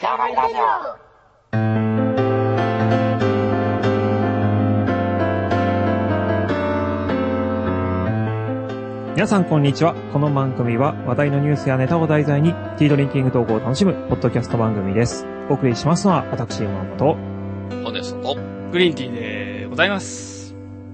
上がりラジオ。 皆さんこんにちは。この番組は話題のニュースやネタを題材にティードリンキングトークを楽しむポッドキャスト番組です。お送りしますのは私山本ホネストグリーンティーでございます。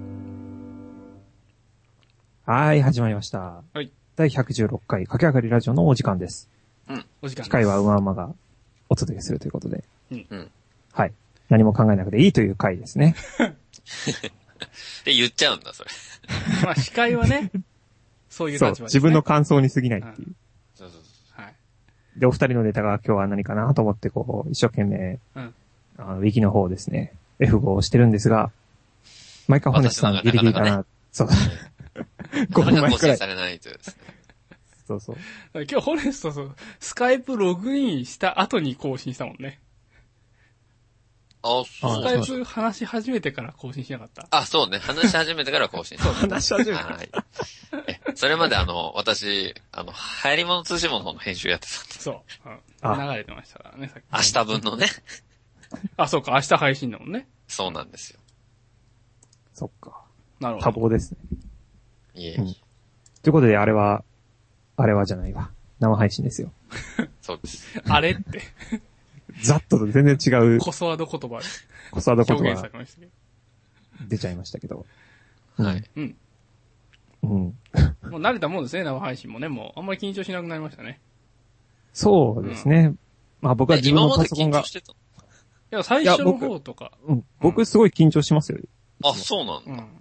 はい、始まりました。 はい。 第116回駆け上がりラジオのお時間です。 うん、お時間です。 機会はうまうまがお届けするということで。 うん。 はい。何も考えなくていいという回ですね。 で言っちゃうんだ、それ。 まあ、司会はね、そういう立場ですね。 そう、自分の感想に過ぎないっていう。 そう。 はい。 で、お二人のネタが今日は何かなと思って、こう、一生懸命、ウィキの方をですね、F5 をしてるんですが、毎回ホネスさんギリギリかな。そう。5分前くらい。 されないというですね。 そう。今日ホネストスカイプログインした後に更新したもんね。 あ、そう。 スカイプ話し始めてから更新しなかった。 あ、そうね。話し始めてから更新した。 話し始めて。 はい。それまで私、流行り物通信物の編集やってたんで。 そう。流れてましたからね、さっき。 明日分のね。 あ、そうか、明日配信だもんね。 そうなんですよ。 そっか。 なるほど。 多忙ですね。 いえ。 ということで、あれはじゃないわ。生配信ですよ。 そうです。 あれって。 ざっと全然違う。 コソワード言葉で。 コソワード言表現さ葉れましたけど。 出ちゃいましたけど。 はい。 うん。 もう慣れたもんですね、生配信もね。もう、あんまり緊張しなくなりましたね。 そうですね。まあ僕は自分のパソコンが。 今まで緊張してた？ いや、最初の方とか。 僕すごい緊張しますよ。 あ、そうなんだ。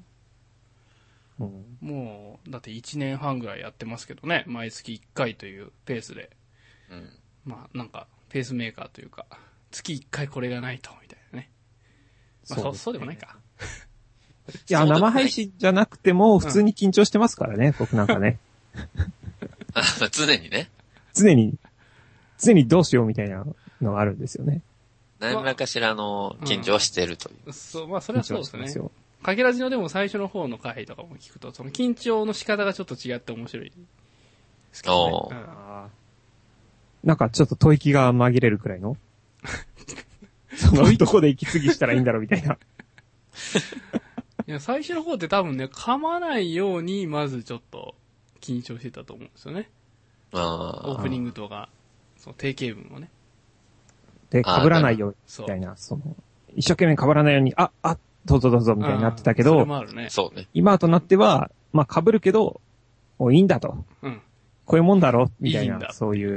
もう、だって1年半ぐらいやってますけどね。毎月1回というペースで。まあ、なんか、ペースメーカーというか、月1回これがないと、みたいなね。まあ、そうでもないか。 いや、生配信じゃなくても、普通に緊張してますからね、僕なんかね。 常にね。 常にどうしようみたいなのがあるんですよね。 何らかしらの緊張してるという。 そう、まあ、それはそうですね。かけらじのでも最初の方の回とかも聞くと、その緊張の仕方がちょっと違って面白いですけどね。 なんかちょっと吐息が紛れるくらいのそのどこで息継ぎしたらいいんだろうみたいな。 いや、最初の方って多分ね、噛まないように、まずちょっと緊張してたと思うんですよね。オープニングとか、その定型文をね。 で、被らないようみたいな、一生懸命被らないように、どうぞみたいになってたけど、 そうね。 今となっては、まあ被るけど、いいんだと。こういうもんだろみたいな、そういう、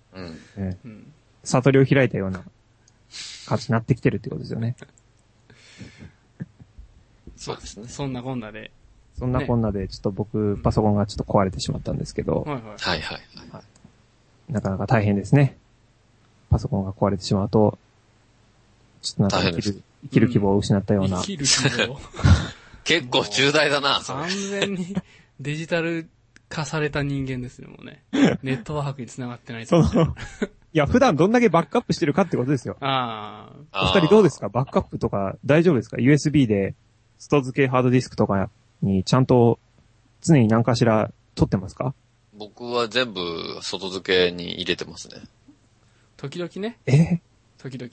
悟りを開いたような感じになってきてるってことですよね。 そうですね。 そんなこんなで、 ちょっと僕、パソコンがちょっと壊れてしまったんですけど、 はい。 なかなか大変ですね。パソコンが壊れてしまうと、ちょっとなんか生きる希望を失ったような。 生きる希望結構重大だな、 完全にデジタル化された人間ですよ、もうね。ネットワークに繋がってないと。 いや、普段どんだけバックアップしてるかってことですよ。お二人どうですか？バックアップとか大丈夫ですか？ USB で外付けハードディスクとかにちゃんと常に何かしら取ってますか？ 僕は全部外付けに入れてますね。 時々ね。時々。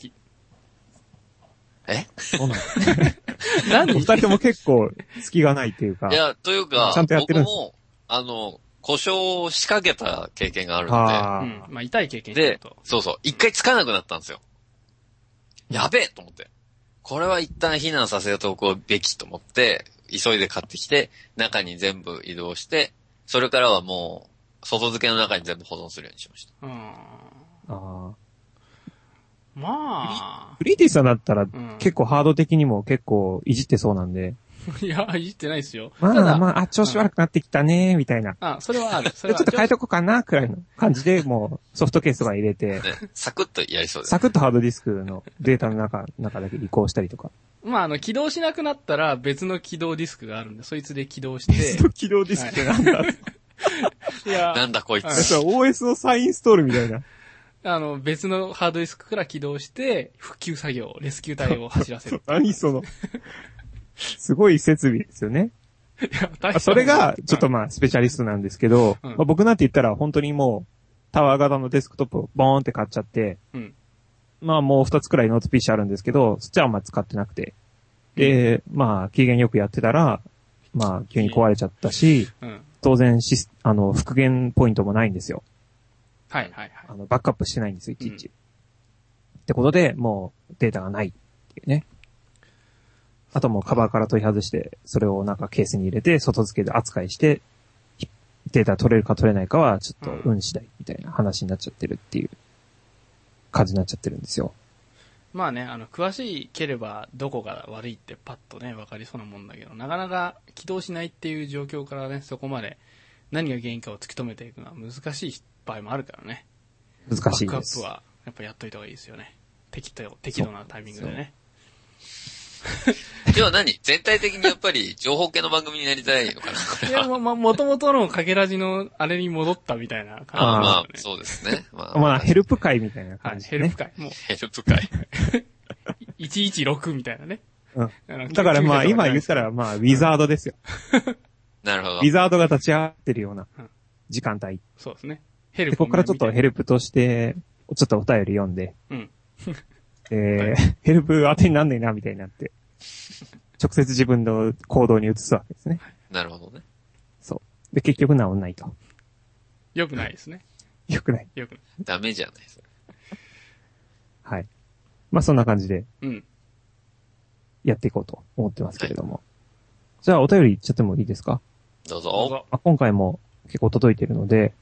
そうなんお二人とも結構隙がないっていうか。 いや、というか、 ちゃんとやってるんです僕も、故障を仕掛けた経験があるので。 まあ、痛い経験してると。 で、そう、一回つかなくなったんですよ。やべえと思って。これは一旦避難させておくべきと思って、急いで買ってきて、中に全部移動して、それからはもう、外付けの中に全部保存するようにしました。 まあ。 フリーティさんだったら、結構ハード的にも結構いじってそうなんで。 いや、いじってないですよ。 まあ、調子悪くなってきたねみたいな。 それはある。 ちょっと変えとこうかな、くらいの感じで、もう、ソフトケースとか入れて。 サクッとやりそうです。 サクッとハードディスクのデータの中だけ移行したりとか。 まあ、起動しなくなったら別の起動ディスクがあるんで、そいつで起動して。 別の起動ディスクってなんだいや、 なんだこいつ。 OS の再インストールみたいな。 別のハードディスクから起動して、復旧作業、レスキュー隊を走らせる。 何すごい設備ですよね。それが、ちょっとまあ、スペシャリストなんですけど、僕なんて言ったら本当にもう、タワー型のデスクトップをボーンって買っちゃって、 まあもう2つくらいノート PC あるんですけど、そっちはあんま使ってなくて。で、まあ、機嫌よくやってたら、まあ、急に壊れちゃったし、当然復元ポイントもないんですよ。 はいはいはい。 バックアップしてないんですよ、いちいち。ってことで、もうデータがないっていうね。あともうカバーから取り外して、それをなんかケースに入れて、外付けで扱いして、データ取れるか取れないかは、ちょっと運次第みたいな話になっちゃってるっていう感じになっちゃってるんですよ。 まあね、詳しければどこが悪いってパッとね、わかりそうなもんだけど、なかなか起動しないっていう状況からね、そこまで何が原因かを突き止めていくのは難しい場合もあるからね。 難しいです。 バックアップはやっぱやっといた方がいいですよね。適度なタイミングでね。 要は何全体的にやっぱり情報系の番組になりたいのかなこれは。 いや、もともとのかけらじのあれに戻ったみたいな感じですね。 まあ、そうですね。 まあ、ヘルプ会みたいな感じ、ね。 はい、ヘルプ会。もう。 ヘルプ会。 116みたいなね。 うん。だからまあ、今言ったらまあ、ウィザードですよ。 なるほど。 ウィザードが立ち上がってるような時間帯。 そうですね。ヘルプ。 ここからちょっとヘルプとして、ちょっとお便り読んで、ヘルプ当てになんねえな、みたいになって。直接自分の行動に移すわけですね。 なるほどね。 そう。で、結局治んないと。 よくないですね。 よくない。 よくない。ダメじゃないですか。 はい。まあそんな感じで、 うん。 やっていこうと思ってますけれども。はい、じゃあお便り言っちゃってもいいですか？ どうぞ。 今回も結構届いてるので、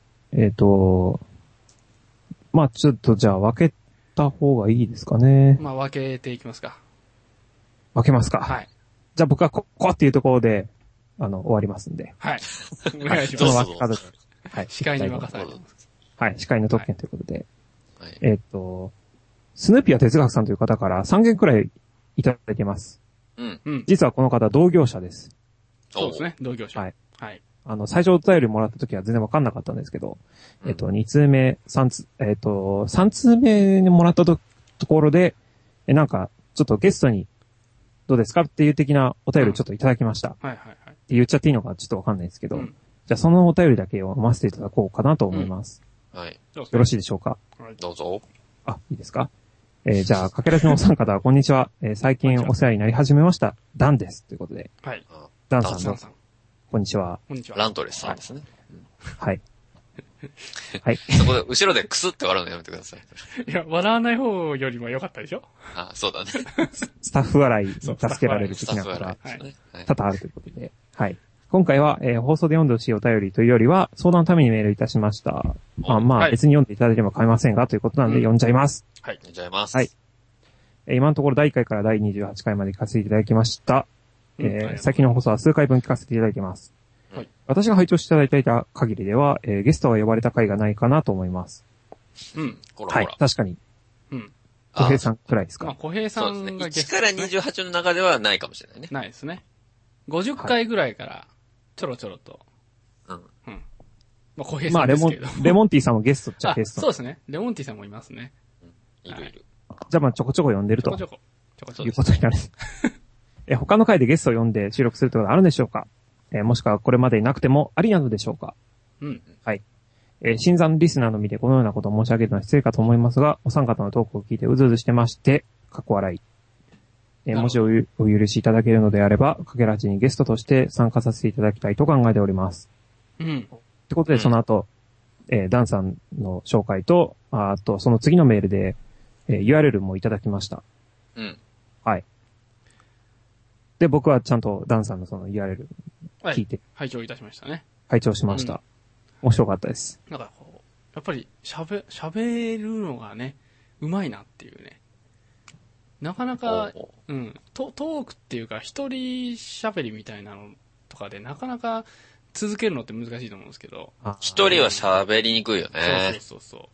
まあちょっとじゃあ分けた方がいいですかね。 まあ分けていきますか。 分けますか。 はい。 じゃあ僕はここっていうところで、終わりますんで。 はい。お願いします。 その分け方で。はい。 司会に任されてます。 はい。司会の特権ということで。 はい、 スヌーピーは哲学さんという方から3件くらいいただいています。 うん。 実はこの方同業者です。 そうですね。同業者。 はい。 はい。 最初お便りもらった時は全然わかんなかったんですけど、2通目、3通目にもらったところで、なんか、ちょっとゲストにどうですかっていう的なお便りをちょっといただきました。 はいはいはい。 って言っちゃっていいのかちょっとわかんないですけど、じゃあそのお便りだけを読ませていただこうかなと思います。 はい。 よろしいでしょうか？ はい。どうぞ。 いいですか？じゃあ、かけらじのお三方、こんにちは。最近お世話になり始めました。ダンです。ということで。 はい。 ダンさんの。こんにちは。 こんにちは。 ラントレスさんですね。 はい。はい。 そこで、後ろでクスって笑うのやめてください。 いや、笑わない方よりも良かったでしょ？ そうだね。 スタッフ笑いに助けられる的なことが多々あるということで。はい。今回は、放送で読んでほしいお便りというよりは、相談のためにメールいたしました。別に読んでいただいても構いませんが、ということなんで読んじゃいます。 はい、読んじゃいます。 はい。今のところ第1回から第28回まで聞かせていただきました。先の放送は数回分聞かせていただいています。はい。私が拝聴していただいた限りでは、ゲストが呼ばれた回がないかなと思います。 うん。 はい、確かに。 うん。 小平さんくらいですか？ 小平さんがゲスト。1から28の中ではないかもしれないね。 ないですね。50回ぐらいから、ちょろちょろと。 うん。 うん。小平さんですけど。 レモンティーさんもゲストっちゃゲスト。 そうですね。レモンティーさんもいますね。 いるいる。 じゃあちょこちょこ呼んでると。 ちょこちょこ。 いうことになる。他の回でゲストを呼んで収録するってことはあるんでしょうか？もしくはこれまでになくてもありなのでしょうか？ うん。 はい。新参リスナーの身でこのようなことを申し上げるのは失礼かと思いますが、お三方のトークを聞いてうずうずしてまして、かっこ笑い。もしお許しいただけるのであれば、かけらじにゲストとして参加させていただきたいと考えております。 うん。 ってことで、その後、ダンさんの紹介と、あと、その次のメールで、URL もいただきました。 うん。 はい。で、僕はちゃんとダンさんのその URL 聞いて、 拝聴いたしましたね。 拝聴しました。面白かったです。 なんかこう、やっぱり喋るのがね、うまいなっていうね。なかなか、うん、トークっていうか、一人喋りみたいなのとかで、なかなか続けるのって難しいと思うんですけど。 一人は喋りにくいよね。 そう。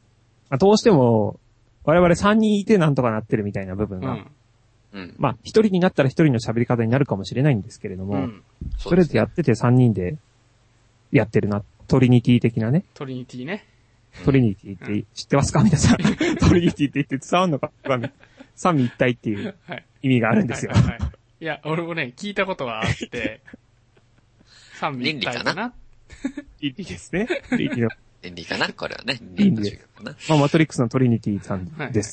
どうしても、我々3人いてなんとかなってるみたいな部分が、一人になったら一人の喋り方になるかもしれないんですけれども、それでやってて3人でやってるな、トリニティ的なね。 トリニティね。 トリニティって知ってますか皆さん。トリニティって言って伝わるのか三位一体っていう意味があるんですよ。 いや、俺もね、聞いたことがあって、三位一体かな。 倫理ですね。倫理かなこれはね。 倫理で。 マトリックスのトリニティさんです。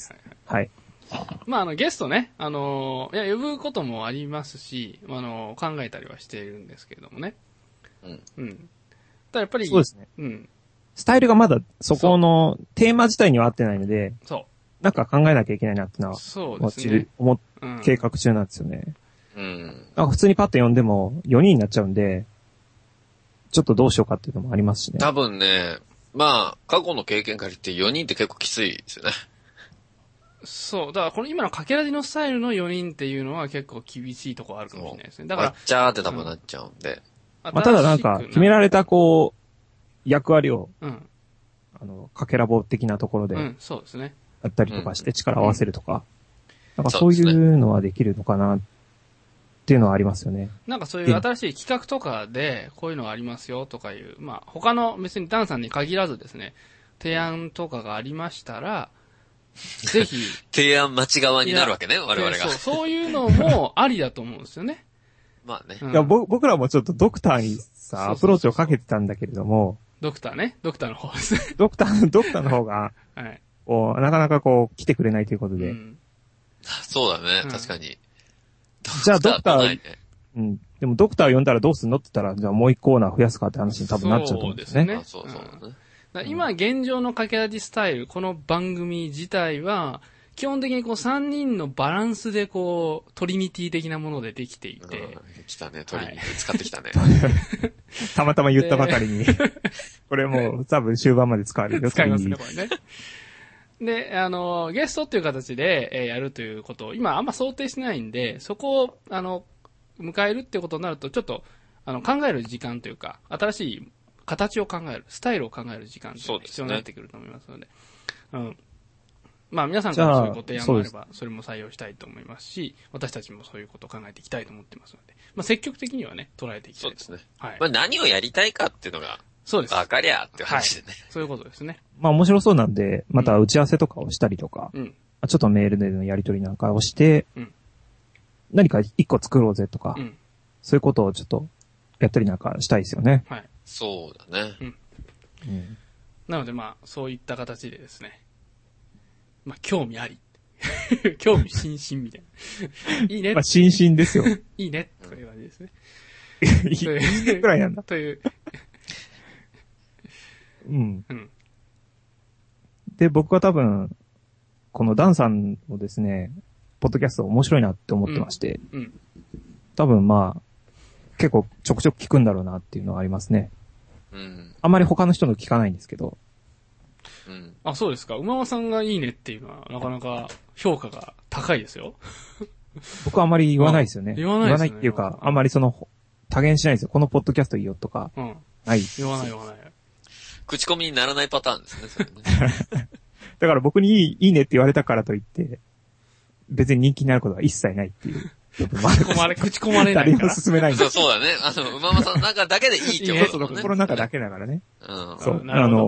はい。 まあ、ゲストね、いや、呼ぶこともありますし、考えたりはしているんですけれどもね。うん。うん。ただやっぱり、 そうですね。 うん。 スタイルがまだそこのテーマ自体には合ってないので、 そう。 なんか考えなきゃいけないなってのは、 そうですね。 計画中なんですよね。 うん。 なんか普通にパッと読んでも4人になっちゃうんで、ちょっとどうしようかっていうのもありますしね。 多分ね、まあ、過去の経験から言って4人って結構きついですよね。 そう。だからこの今のかけらじのスタイルの4人っていうのは結構厳しいところあるかもしれないですね。だから。 わっちゃーって多分なっちゃうんで。 まあ、ただなんか、決められたこう、役割を、うん。かけらぼ的なところで。 うん、そうですね。 やったりとかして力を合わせるとか。なんかそういうのはできるのかなっていうのはありますよね。 なんかそういう新しい企画とかで、こういうのがありますよとかいう、まあ他の別にダンさんに限らずですね、提案とかがありましたら、ぜひ。 提案待ち側になるわけね、我々が。 そういうのもありだと思うんですよね。 まあね。 いや、僕らもちょっとドクターにさ、アプローチをかけてたんだけれども。 ドクターね。ドクターの方ですね。 ドクターの方が、はい。なかなか来てくれないということで。うん、 そうだね、確かに。 じゃあドクター、うん。でもドクター呼んだらどうすんのって言ったら、じゃあもう一コーナー増やすかって話に多分なっちゃうと思うんですね。 そうね。 今現状のかけらじスタイル、この番組自体は、基本的に3人のバランスでトリニティ的なものでできていて。 来たね、トリニティ使ってきたね。 たまたま言ったばかりに。これもう多分終盤まで使われるよ。 使いますね、これね。で、ゲストっていう形で、やるということを、今あんま想定してないんで、そこを、迎えるってことになると、ちょっと、考える時間というか、新しい形を考える、スタイルを考える時間が必要になってくると思いますので。うん。まあ皆さんからそういうご提案もあれば、それも採用したいと思いますし、私たちもそういうことを考えていきたいと思ってますので、まあ積極的にはね、捉えていきたい。 そうですね。はい。まあ何をやりたいかっていうのが、 そうです。 わかりゃっていう話でね、はい。 そういうことですね。 まあ面白そうなんで、また打ち合わせとかをしたりとか、うん、ちょっとメールでのやり取りなんかをして、うん、何か一個作ろうぜとか、うん、そういうことをちょっとやったりなんかしたいですよね。 はい。そうだね。うん。 うん、なのでまあ、そういった形でですね、まあ、興味あり。興味津々みたいな。いいね。 まあ、津々ですよ。 いいね。という感じですね。 いいねくらいなんだ。 という。 うん。うん。で、僕は多分、このダンさんのですね、ポッドキャスト面白いなって思ってまして、うん。うん、多分まあ、結構ちょくちょく聞くんだろうなっていうのはありますね。うん。あんまり他の人の聞かないんですけど。 うん。あ、そうですか。馬場さんがいいねっていうのは、なかなか評価が高いですよ。 僕はあんまり言わないですよね。 言わないですね。 言わないっていうか、あんまり多言しないですよ。このポッドキャストいいよとか。うん。ない。 言わない。 口コミにならないパターンですね、それね。 だから僕にいいねって言われたからといって、別に人気になることは一切ないっていう。 口コまれないから。 誰も進めないんだ。そうだね。馬場さんの中だけでいいってことだもんね。 心の中だけだからね。 うん。 そう。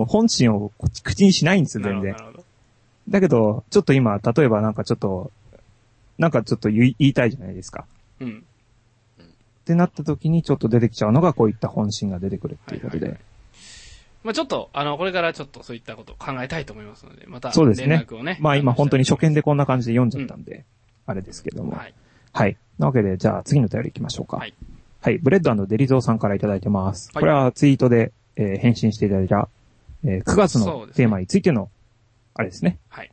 本心を口にしないんですよ、全然。だけど、ちょっと今、例えばなんかちょっと言いたいじゃないですか。うん。ってなった時にちょっと出てきちゃうのがこういった本心が出てくるっていうことで。 まあちょっと、これからちょっとそういったことを考えたいと思いますので、また連絡をね。 そうですね。まあ今本当に初見でこんな感じで読んじゃったんで、あれですけども。はい。はい。なわけで、じゃあ次のお便り行きましょうか。はい。はい。ブレッド&デリゾーさんからいただいてます。はい、これはツイートで、返信していただいた、9月のテーマについての、あれですね。はい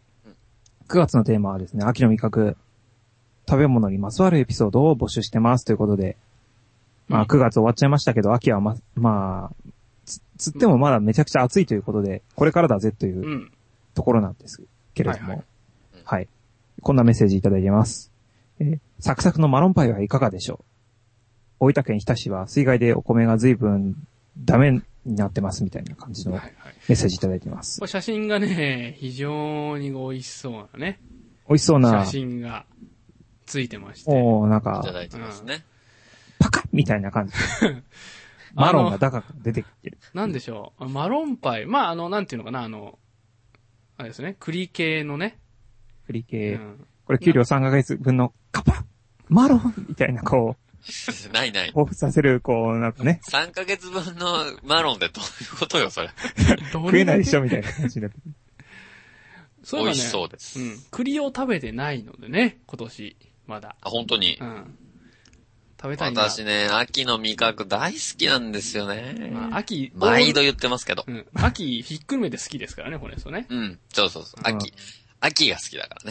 。9月のテーマはですね、秋の味覚、食べ物にまつわるエピソードを募集してますということで、まあ9月終わっちゃいましたけど、秋はまあ、つってもまだめちゃくちゃ暑いということで、これからだぜというところなんですけれども、はい。こんなメッセージいただいてます。サクサクのマロンパイはいかがでしょう。大分県日田市は水害でお米が随分ダメになってますみたいな感じのメッセージいただいてます。 これ写真がね、非常に美味しそうなね。 美味しそうな。 写真がついてまして。 なんか。 いただいてますね。 パカッみたいな感じ。マロンが高く出てきてる。 なんでしょう。マロンパイ。まあ、なんていうのかな、あれですね。栗系のね。 栗系。うん、これ給料3ヶ月分のカパッマロンみたいな、こう。 ない。 彷彿させる、こう、なんかね。 3ヶ月分のマロンでどういうことよ、それ。 食えないでしょみたいな感じになってくる。 そういえばね。 美味しそうです。 うん。栗を食べてないのでね、今年、まだ。 あ、本当に。 うん。食べたいな。 私ね、秋の味覚大好きなんですよね。 まあ、秋。 毎度言ってますけど。 うん。秋、ひっくるめて好きですからね、これですよね。 うん。そうそうそう。秋。秋が好きだからね。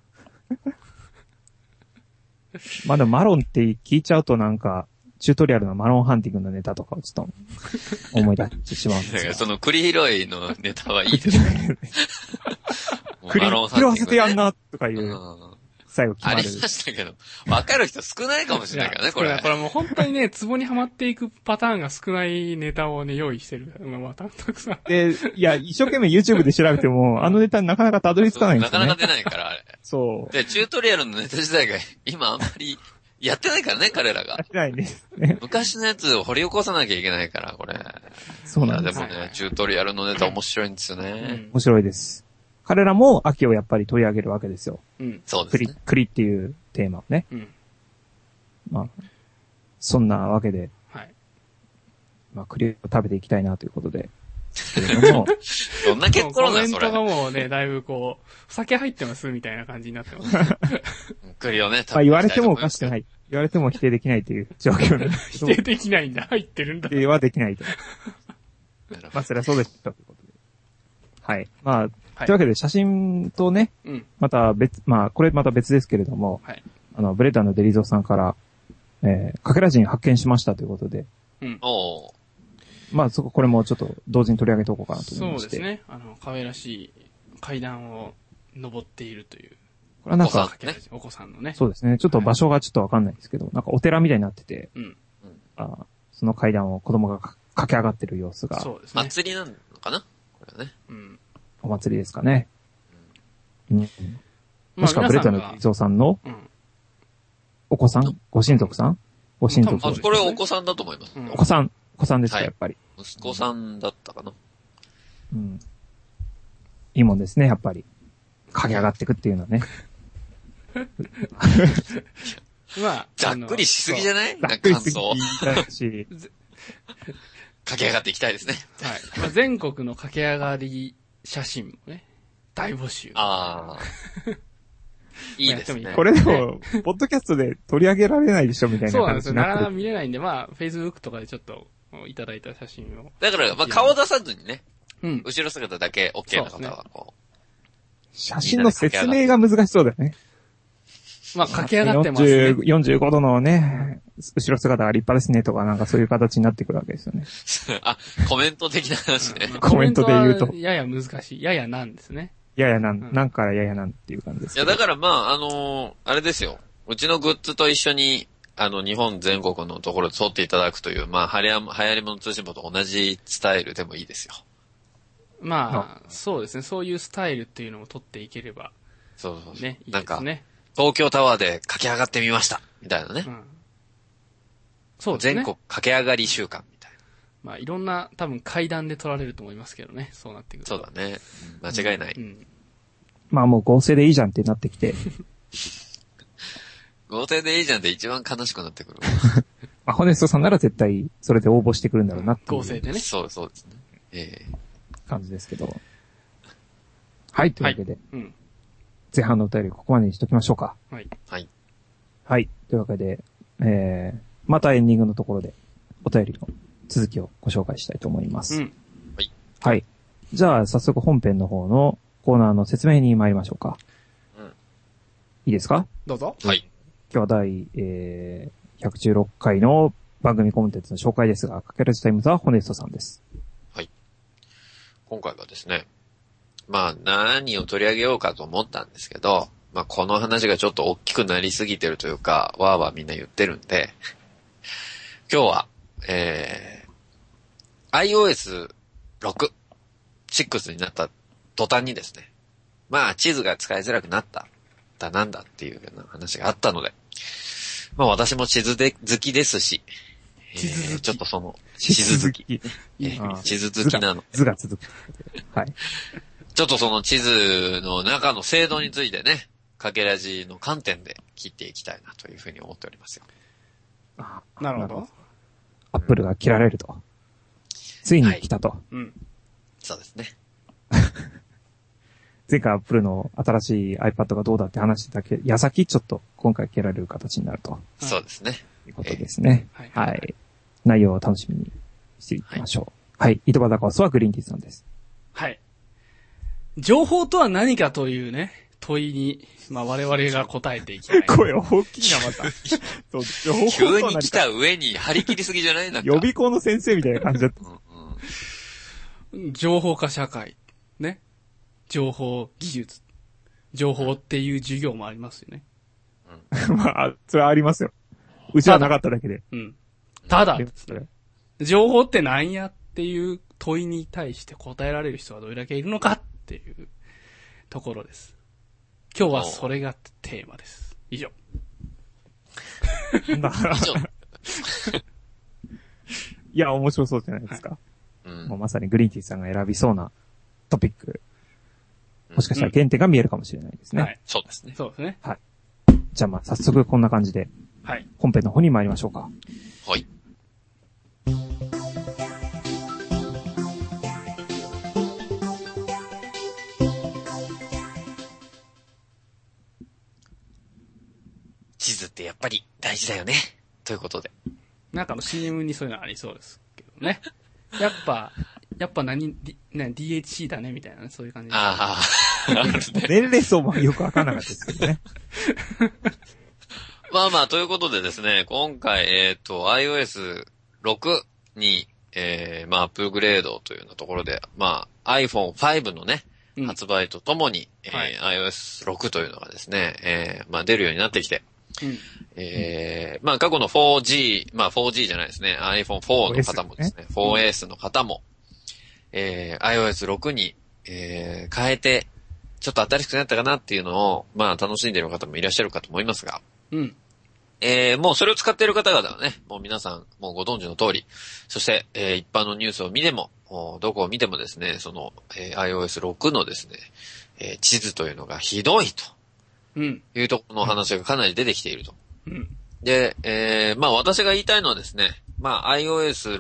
まあでもマロンって聞いちゃうとなんか、チュートリアルのマロンハンティングのネタとかをちょっと思い出してしまうんですが。 その栗拾いのネタはいいですね。 栗拾わせてやんなとかいう、最後決まる。 ありましたけど、わかる人少ないかもしれないからね、これ。 これもう本当にね、ツボにはまっていくパターンが少ないネタをね、用意してる。まあ、たくさん。 で、いや、一生懸命 YouTube で調べても、あのネタなかなかたどり着かないんですよね。 なかなか出ないから、あれ。 そう。 で、チュートリアルのネタ自体が今あんまりやってないからね、彼らが。 やってないんですね。 昔のやつを掘り起こさなきゃいけないから、これ。 そうなんです。 いや、でもね、チュートリアルのネタ面白いんですよね。 面白いです。彼らも秋をやっぱり取り上げるわけですよ。 うん。 そうですね。 栗っていうテーマをね。 うん。 まあ、そんなわけで。 はい。 まあ、栗を食べていきたいなということで。 どんな結論だ、それ。 コメントがもうね、だいぶこう、酒入ってますみたいな感じになってます。 栗をね、 まあ言われてもおかしくない。言われても否定できないという状況なんです否定できないんだ。入ってるんだ。 否定はできないと。まあ、それはそうでしたということで。はい。まあ、というわけで写真とね、また別、まあ、これまた別ですけれども、 はい、 ブレッダーのデリゾーさんから、かけら人発見しましたということで、まあ、これもちょっと同時に取り上げておこうかなと思いまして。 そうですね。可愛らしい階段を登っているという。 これはなんか、 お子さんのね。 そうですね。ちょっと場所がちょっとわかんないんですけど、なんかお寺みたいになってて、その階段を子供が駆け上がってる様子が。 そうですね。 祭りなのかなこれはね。 お祭りですかね。もしくはブレッダーのデリゾーさんの、お子さんご親族さんご親族。 これはお子さんだと思います。 お子さんですか、やっぱり。 息子さんだったかな。 いいもんですね、やっぱり。駆け上がっていくっていうのはね。 まあ、ざっくりしすぎじゃない？ ざっくりしすぎだし。 駆け上がっていきたいですね。 はい。まあ、全国の駆け上がり写真もね、大募集。 ああ。いいですね。 これでも、ポッドキャストで取り上げられないでしょみたいな。 そうなんですよ。なかなか見れないんで、まあ、Facebook とかでちょっといただいた写真を。 だから、まあ、顔出さずにね。後ろ姿だけ OK な方はこう。 写真の説明が難しそうだよね。 まあ、駆け上がってますね。 45度のね、後ろ姿が立派ですねとか、なんかそういう形になってくるわけですよね。 あ、コメント的な話ね。 コメントで言うと。 やや難しい。ややなんですね。 ややなん、なんからややなんっていう感じです。 いや、だからまあ、あれですよ。うちのグッズと一緒に、日本全国のところで撮っていただくという、まあ、流行り物通信簿と同じスタイルでもいいですよ。 まあ、そうですね。そういうスタイルっていうのを撮っていければ。 そうそうそう。 ね、いいですね。 なんか、東京タワーで駆け上がってみました。みたいなね。 そうですね。 全国駆け上がり週間みたいな。 まあ、いろんな多分階段で撮られると思いますけどね。そうなってくると。 そうだね。間違いない。 まあもう合成でいいじゃんってなってきて。 合成でいいじゃんって一番悲しくなってくる。 まあ、ホネストさんなら絶対それで応募してくるんだろうなっていう。 合成でね。 そうですね。 感じですけど。はい、というわけで。前半のお便りここまでにしときましょうか。 はい。 はい。というわけで、またエンディングのところでお便りの続きをご紹介したいと思います。はい。じゃあ早速本編の方のコーナーの説明に参りましょうか。いいですか？ どうぞ。 はい。 今日は第、116回の番組コンテンツの紹介ですが、かけるタイムズはホネストさんです。 はい。今回はですね、まあ何を取り上げようかと思ったんですけど、まあこの話がちょっと大きくなりすぎてるというか、わーわーみんな言ってるんで、今日は、iOS 6、6になった途端にですね、まあ地図が使いづらくなったなんだっていうような話があったので、まあ私も地図好きですし、ちょっとその、地図好き。地図好きなの。 図が続く。はい。 ちょっとその地図の中の精度についてね、かけらじの観点で切っていきたいなというふうに思っておりますよ。 なるほど。 アップルが切られると。ついに来たと。 そうですね。 前回 Apple の新しい iPad がどうだって話してた矢先、ちょっと今回蹴られる形になると。 そうですね。 いうことですね。はい。内容を楽しみにしていきましょう。はい。井戸端コースはグリーンティーさんです。 はい。情報とは何かというね、問いに、まあ我々が答えていきたい。 声大きいな、また。 情報急に来た上に張り切りすぎじゃないなんか。 予備校の先生みたいな感じだった。 情報化社会。ね。情報技術。情報っていう授業もありますよね。 まあ、それはありますよ。うちはなかっただけで。 うん。ただ、情報って何やっていう問いに対して答えられる人はどれだけいるのかっていうところです。今日はそれがテーマです。以上。 いや、面白そうじゃないですか。もうまさにグリーンティーさんが選びそうなトピック。もしかしたら原点が見えるかもしれないですね。 はい。そうですね。 そうですね。 はい。じゃあまあ早速こんな感じで。 はい。 本編の方に参りましょうか。 はい。地図ってやっぱり大事だよね。ということで。 なんかCM にそういうのありそうですけどね。やっぱDHC だねみたいなね、そういう感じです。 ああ。 年齢層もよくわかんなかったですけどね。 まあまあ、ということでですね、今回、iOS 6に、まあ、アップグレードというようなところで、まあ、iPhone 5のね、発売とともに、iOS 6というのがですね、まあ、出るようになってきて、まあ、過去の 4G、まあ、4G じゃないですね、iPhone 4の方もですね、4S の方も、iOS 6に、変えて、ちょっと新しくなったかなっていうのを、まあ、楽しんでいる方もいらっしゃるかと思いますが、もうそれを使っている方々はね、もう皆さんもうご存知の通り、そして、一般のニュースを見ても、どこを見てもですね、その、iOS 6のですね、地図というのがひどいというところの話がかなり出てきていると。で、まあ私が言いたいのはですね、まあ iOS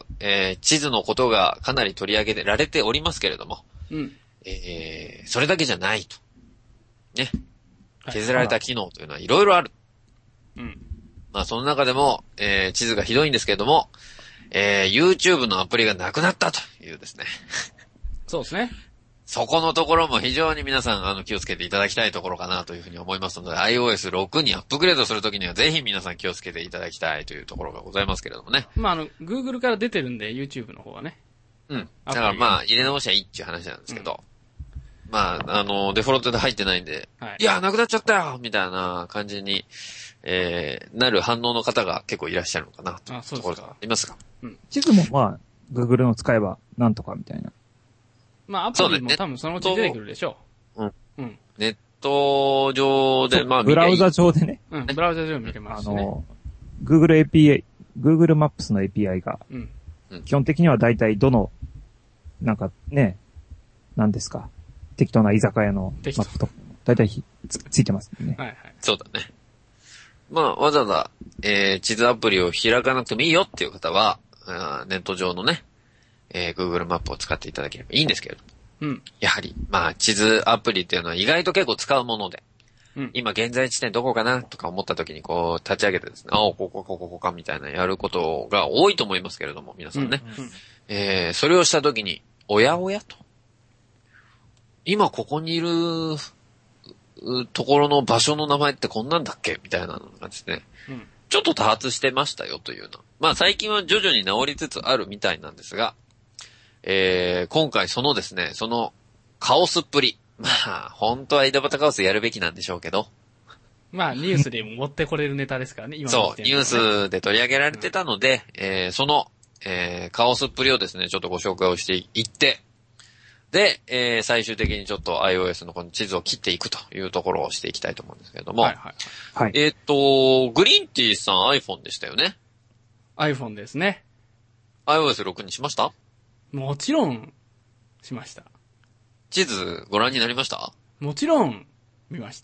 6、地図のことがかなり取り上げられておりますけれども、それだけじゃないと。ね。削られた機能というのはいろいろある。まあその中でも、地図がひどいんですけれども、YouTube のアプリがなくなったというですね。 そうですね。 そこのところも非常に皆さん気をつけていただきたいところかなというふうに思いますので、iOS 6にアップグレードするときにはぜひ皆さん気をつけていただきたいというところがございますけれどもね。 まあGoogle から出てるんで YouTube の方はね。 だからまあ入れ直しゃいいっていう話なんですけど、まあデフォルトで入ってないんで、いや、なくなっちゃったよみたいな感じに、なる反応の方が結構いらっしゃるのかなというところがありますが。 地図もまあ、Google の使えばなんとかみたいな。 まあアプリも多分そのうち出てくるでしょう。 ネット上で、まあブラウザ上でね。 ブラウザ上で見れますね。 Google API、Google Maps の API が、基本的には大体どの、なんかね、何ですか、適当な居酒屋のマップと、大体ついてますね。 そうだね。まあ、わざわざ、地図アプリを開かなくてもいいよっていう方は、ネット上のね、Google マップを使っていただければいいんですけれども。やはり、まあ、地図アプリっていうのは意外と結構使うもので、今現在地点どこかなとか思った時にこう、立ち上げてですね、ここかみたいなやることが多いと思いますけれども、皆さんね。それをした時に、おやおやと。今ここにいる、ところの場所の名前ってこんなんだっけみたいなのがですね、ちょっと多発してましたよというの。まあ最近は徐々に治りつつあるみたいなんですが、今回そのですね、そのカオスっぷり。まあ、本当は井戸端カオスやるべきなんでしょうけど。 まあニュースでも持ってこれるネタですからね、今のそう、ニュースで取り上げられてたので、その、カオスっぷりをですね、ちょっとご紹介をしていって、で、最終的にちょっと iOS のこの地図を切っていくというところをしていきたいと思うんですけれども。グリーンティーさん iPhone でしたよね。 iPhone ですね。 iOS6 にしました？ もちろん、しました。 地図ご覧になりました？ もちろん、見ました。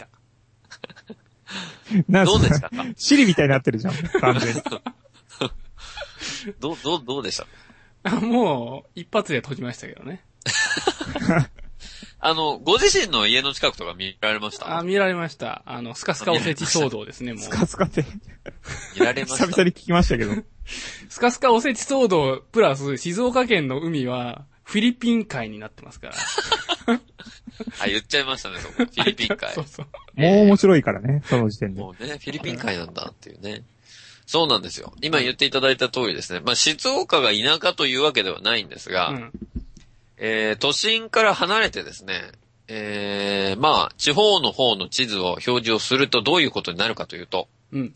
どうでしたか？ シリみたいになってるじゃん、完全に。 どうでした？ もう、一発で閉じましたけどね。 ご自身の家の近くとか見られました？ 見られました。スカスカおせち騒動ですね、もう。 スカスカって。 見られました。 久々に聞きましたけど。 スカスカおせち騒動、プラス、静岡県の海は、フィリピン海になってますから。 言っちゃいましたね、そこ。フィリピン海。 そうそう。 もう面白いからね、その時点で。 もうね、フィリピン海なんだっていうね。そうなんですよ。今言っていただいた通りですね。まあ、静岡が田舎というわけではないんですが、都心から離れてですね、まあ、地方の方の地図を表示をするとどういうことになるかというと、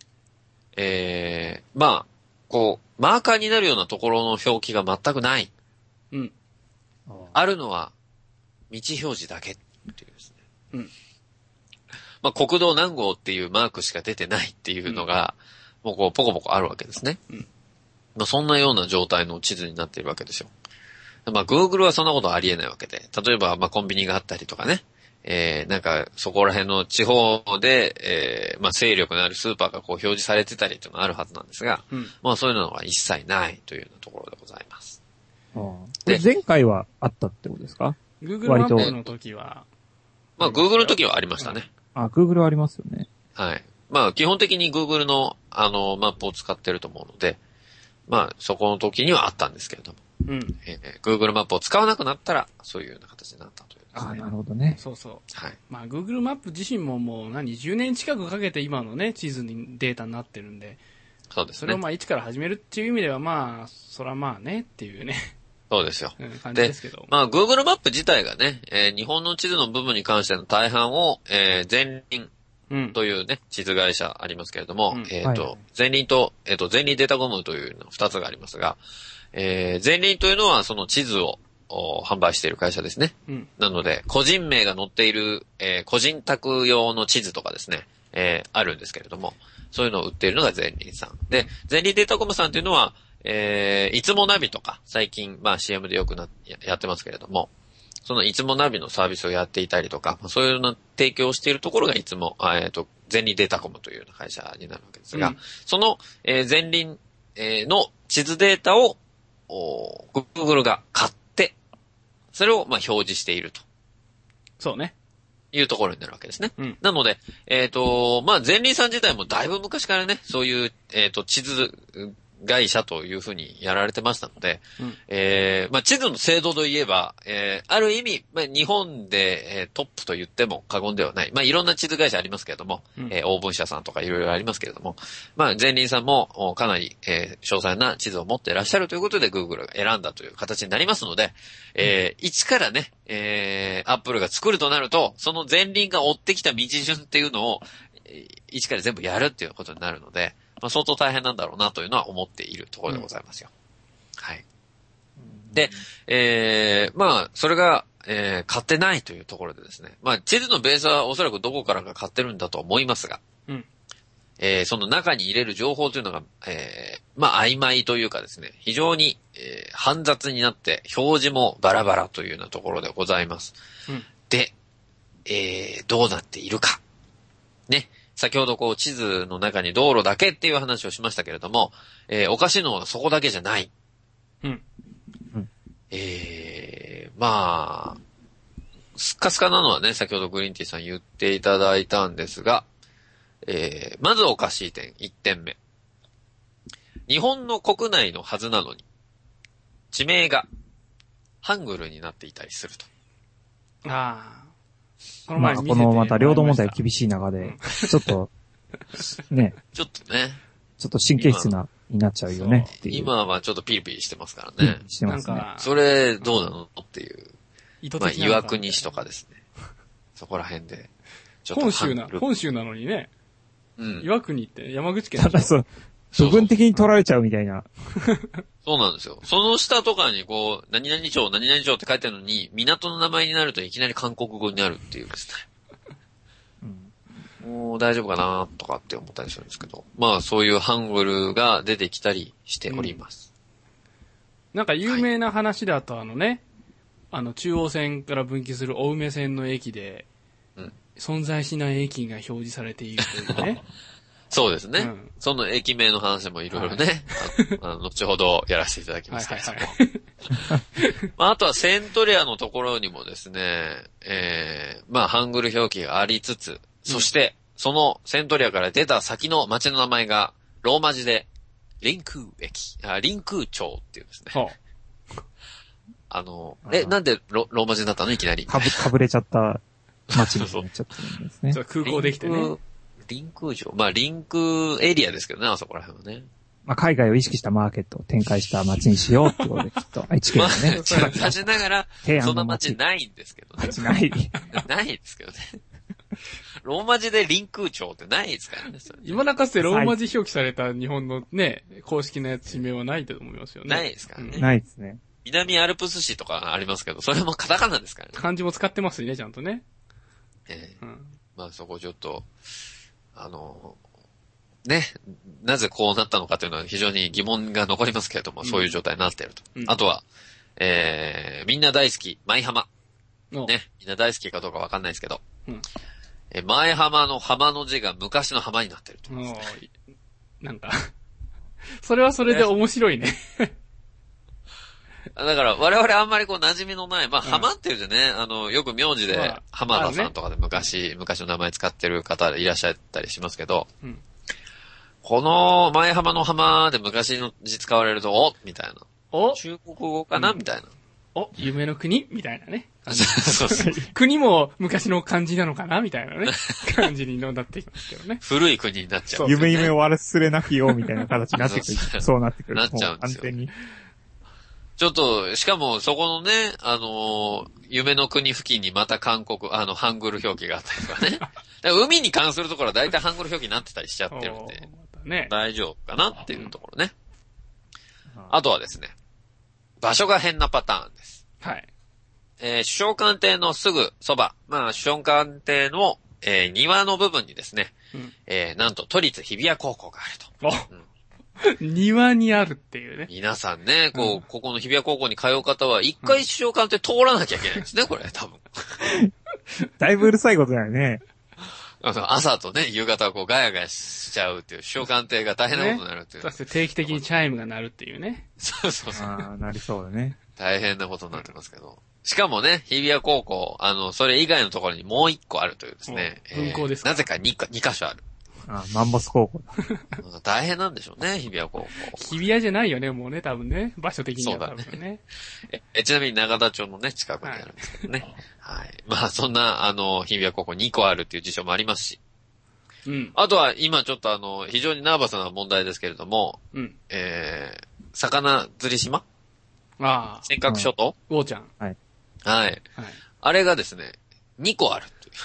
まあ、こう、マーカーになるようなところの表記が全くない。あるのは、道表示だけっていうですね。まあ、国道何号っていうマークしか出てないっていうのが、もうこう、ポコポコあるわけですね。まあ、そんなような状態の地図になっているわけですよ。まあ、Google はそんなことありえないわけで。例えば、まあ、コンビニがあったりとかね。なんか、そこら辺の地方で、まあ、勢力のあるスーパーがこう表示されてたりというのがあるはずなんですが、まあ、そういうのは一切ないというようなところでございます。 で、前回はあったってことですか？ Google マップの時は。 まあ、Google の時はありましたね。 Google はありますよね。 はい。まあ、基本的に Google の、マップを使ってると思うので、まあ、そこの時にはあったんですけれども。Google マップを使わなくなったら、そういうような形になったというですね。 なるほどね。 そうそう。 はい。 まあ、Google マップ自身ももう10年近くかけて今のね、地図にデータになってるんで。 そうですね。 それをまあ、一から始めるっていう意味ではまあ、そらまあね、っていうね。 そうですよ。 感じですけど。 まあ、Google マップ自体がね、日本の地図の部分に関しての大半を、前輪というね、地図会社ありますけれども、前輪と、前輪データコムというの二つがありますが、前輪というのはその地図を販売している会社ですね。なので、個人名が載っている、個人宅用の地図とかですね、あるんですけれども、そういうのを売っているのが前輪さん。で、前輪データコムさんというのは、いつもナビとか、最近、まあ CM でよくやってますけれども、そのいつもナビのサービスをやっていたりとか、そういうの提供しているところがいつも、前輪データコムというような会社になるわけですが、その、前輪、の地図データを、Google が買って、それをまあ表示していると。 そうね。 いうところになるわけですね。なので、まあ前輪さん自体もだいぶ昔からね、そういう、地図、会社というふうにやられてましたので、まあ地図の精度といえば、ある意味、まあ、日本で、トップと言っても過言ではない。まあいろんな地図会社ありますけれども、オーブン社さんとかいろいろありますけれども、まあ前輪さんもかなり、詳細な地図を持っていらっしゃるということで Google が選んだという形になりますので、一からね、Apple が作るとなると、その前輪が追ってきた道順っていうのを、一から全部やるっていうことになるので、まあ、相当大変なんだろうなというのは思っているところでございますよ。はい。で、まあ、それが、買ってないというところでですね。まあ、地図のベースはおそらくどこからか買ってるんだと思いますが、その中に入れる情報というのが、まあ、曖昧というかですね、非常に、煩雑になって表示もバラバラというようなところでございます。で、どうなっているか。ね。先ほどこう地図の中に道路だけっていう話をしましたけれども、おかしいのはそこだけじゃない。まあ、スッカスカなのはね、先ほどグリーンティーさん言っていただいたんですが、まずおかしい点、1点目。日本の国内のはずなのに、地名がハングルになっていたりすると。 このまた領土問題厳しい中で、ちょっと、ね。 ちょっとね。 ちょっと神経質になっちゃうよねっていう。 今はちょっとピリピリしてますからね。 してますね。 それどうなのっていう。まあ、岩国市とかですね。そこら辺で。 本州なのにね。岩国って山口県ただそう、部分的に取られちゃうみたいな。 そうなんですよ。その下とかにこう、何々町って書いてあるのに、港の名前になるといきなり韓国語になるっていうですね。もう大丈夫かなとかって思ったりするんですけど。まあそういうハングルが出てきたりしております。 なんか有名な話だと中央線から分岐する青梅線の駅で、存在しない駅が表示されているというね。 そうですね。その駅名の話もいろいろね、後ほどやらせていただきますけれども。 まあ、あとはセントレアのところにもですね、まあ、ハングル表記がありつつ、そして、そのセントレアから出た先の町の名前が、ローマ字で、リンク町っていうですね。なんでローマ字だったのいきなり。 かぶれちゃった街になっちゃったんですね。 空港できてね。 リンク町。まあ、リンクエリアですけどね、あそこら辺はね。 まあ、海外を意識したマーケットを展開した街にしようってことで、きっと、愛知県のね。 まあ、立ちながら、そんな街ないんですけどね。 ない。 ないですけどね。ローマ字でリンク町ってないですからね。 今だかつてローマ字表記された日本のね、公式な地名はないと思いますよね。 ないですからね。 ないですね。 南アルプス市とかありますけど、それもカタカナですからね。 漢字も使ってますね、ちゃんとね。 まあそこちょっと、ね、なぜこうなったのかというのは非常に疑問が残りますけれども、そういう状態になっていると。あとは、みんな大好き、舞浜。ね、みんな大好きかどうかわかんないですけど、舞浜の浜の字が昔の浜になっていると。 なんか、それはそれで面白いね。 だから我々あんまりこう馴染みのない、まあ浜っていうじゃね、よく名字で浜田さんとかで昔の名前使ってる方でいらっしゃったりしますけど、この前浜の浜で昔の字使われると、みたいな。中国語かな、みたいな。 夢の国みたいなね。 そうそう。 国も昔の漢字なのかなみたいなね。感じになってきますけどね。 古い国になっちゃう、 ね。夢を忘れなきよ、みたいな形になってくる。そうなってくる。 なっちゃうんですよ。 完全に。 ちょっと、しかもそこのね、夢の国付近にまたハングル表記があったりとかね。海に関するところは大体ハングル表記になってたりしちゃってるんで、大丈夫かなっていうところね。あとはですね、場所が変なパターンです。 はい。 首相官邸のすぐそば、まあ首相官邸の、庭の部分にですね、なんと都立日比谷高校があると。 庭にあるっていうね。 皆さんね、ここの日比谷高校に通う方は、一回首相官邸通らなきゃいけないんですね、これ、多分。 だいぶうるさいことだよね。 朝とね、夕方はこうガヤガヤしちゃうっていう、首相官邸が大変なことになるっていう。 そして定期的にチャイムが鳴るっていうね。 そうそうそう。 なりそうだね。 大変なことになってますけど。しかもね、日比谷高校、それ以外のところにもう一個あるというですね。 分校ですか？ なぜか2箇所ある。 マンモス高校だ。大変なんでしょうね、日比谷高校。 日比谷じゃないよね、もうね、多分ね。場所的には多分ね。 ちなみに長田町のね、近くにあるんですけどね。はい。まあ、そんな、日比谷高校2個あるっていう事象もありますし。あとは、今ちょっと非常にナーバスな問題ですけれども、魚釣り島？尖閣諸島？ ウォーちゃん。 はい。 はい。あれがですね、2個あるっていう。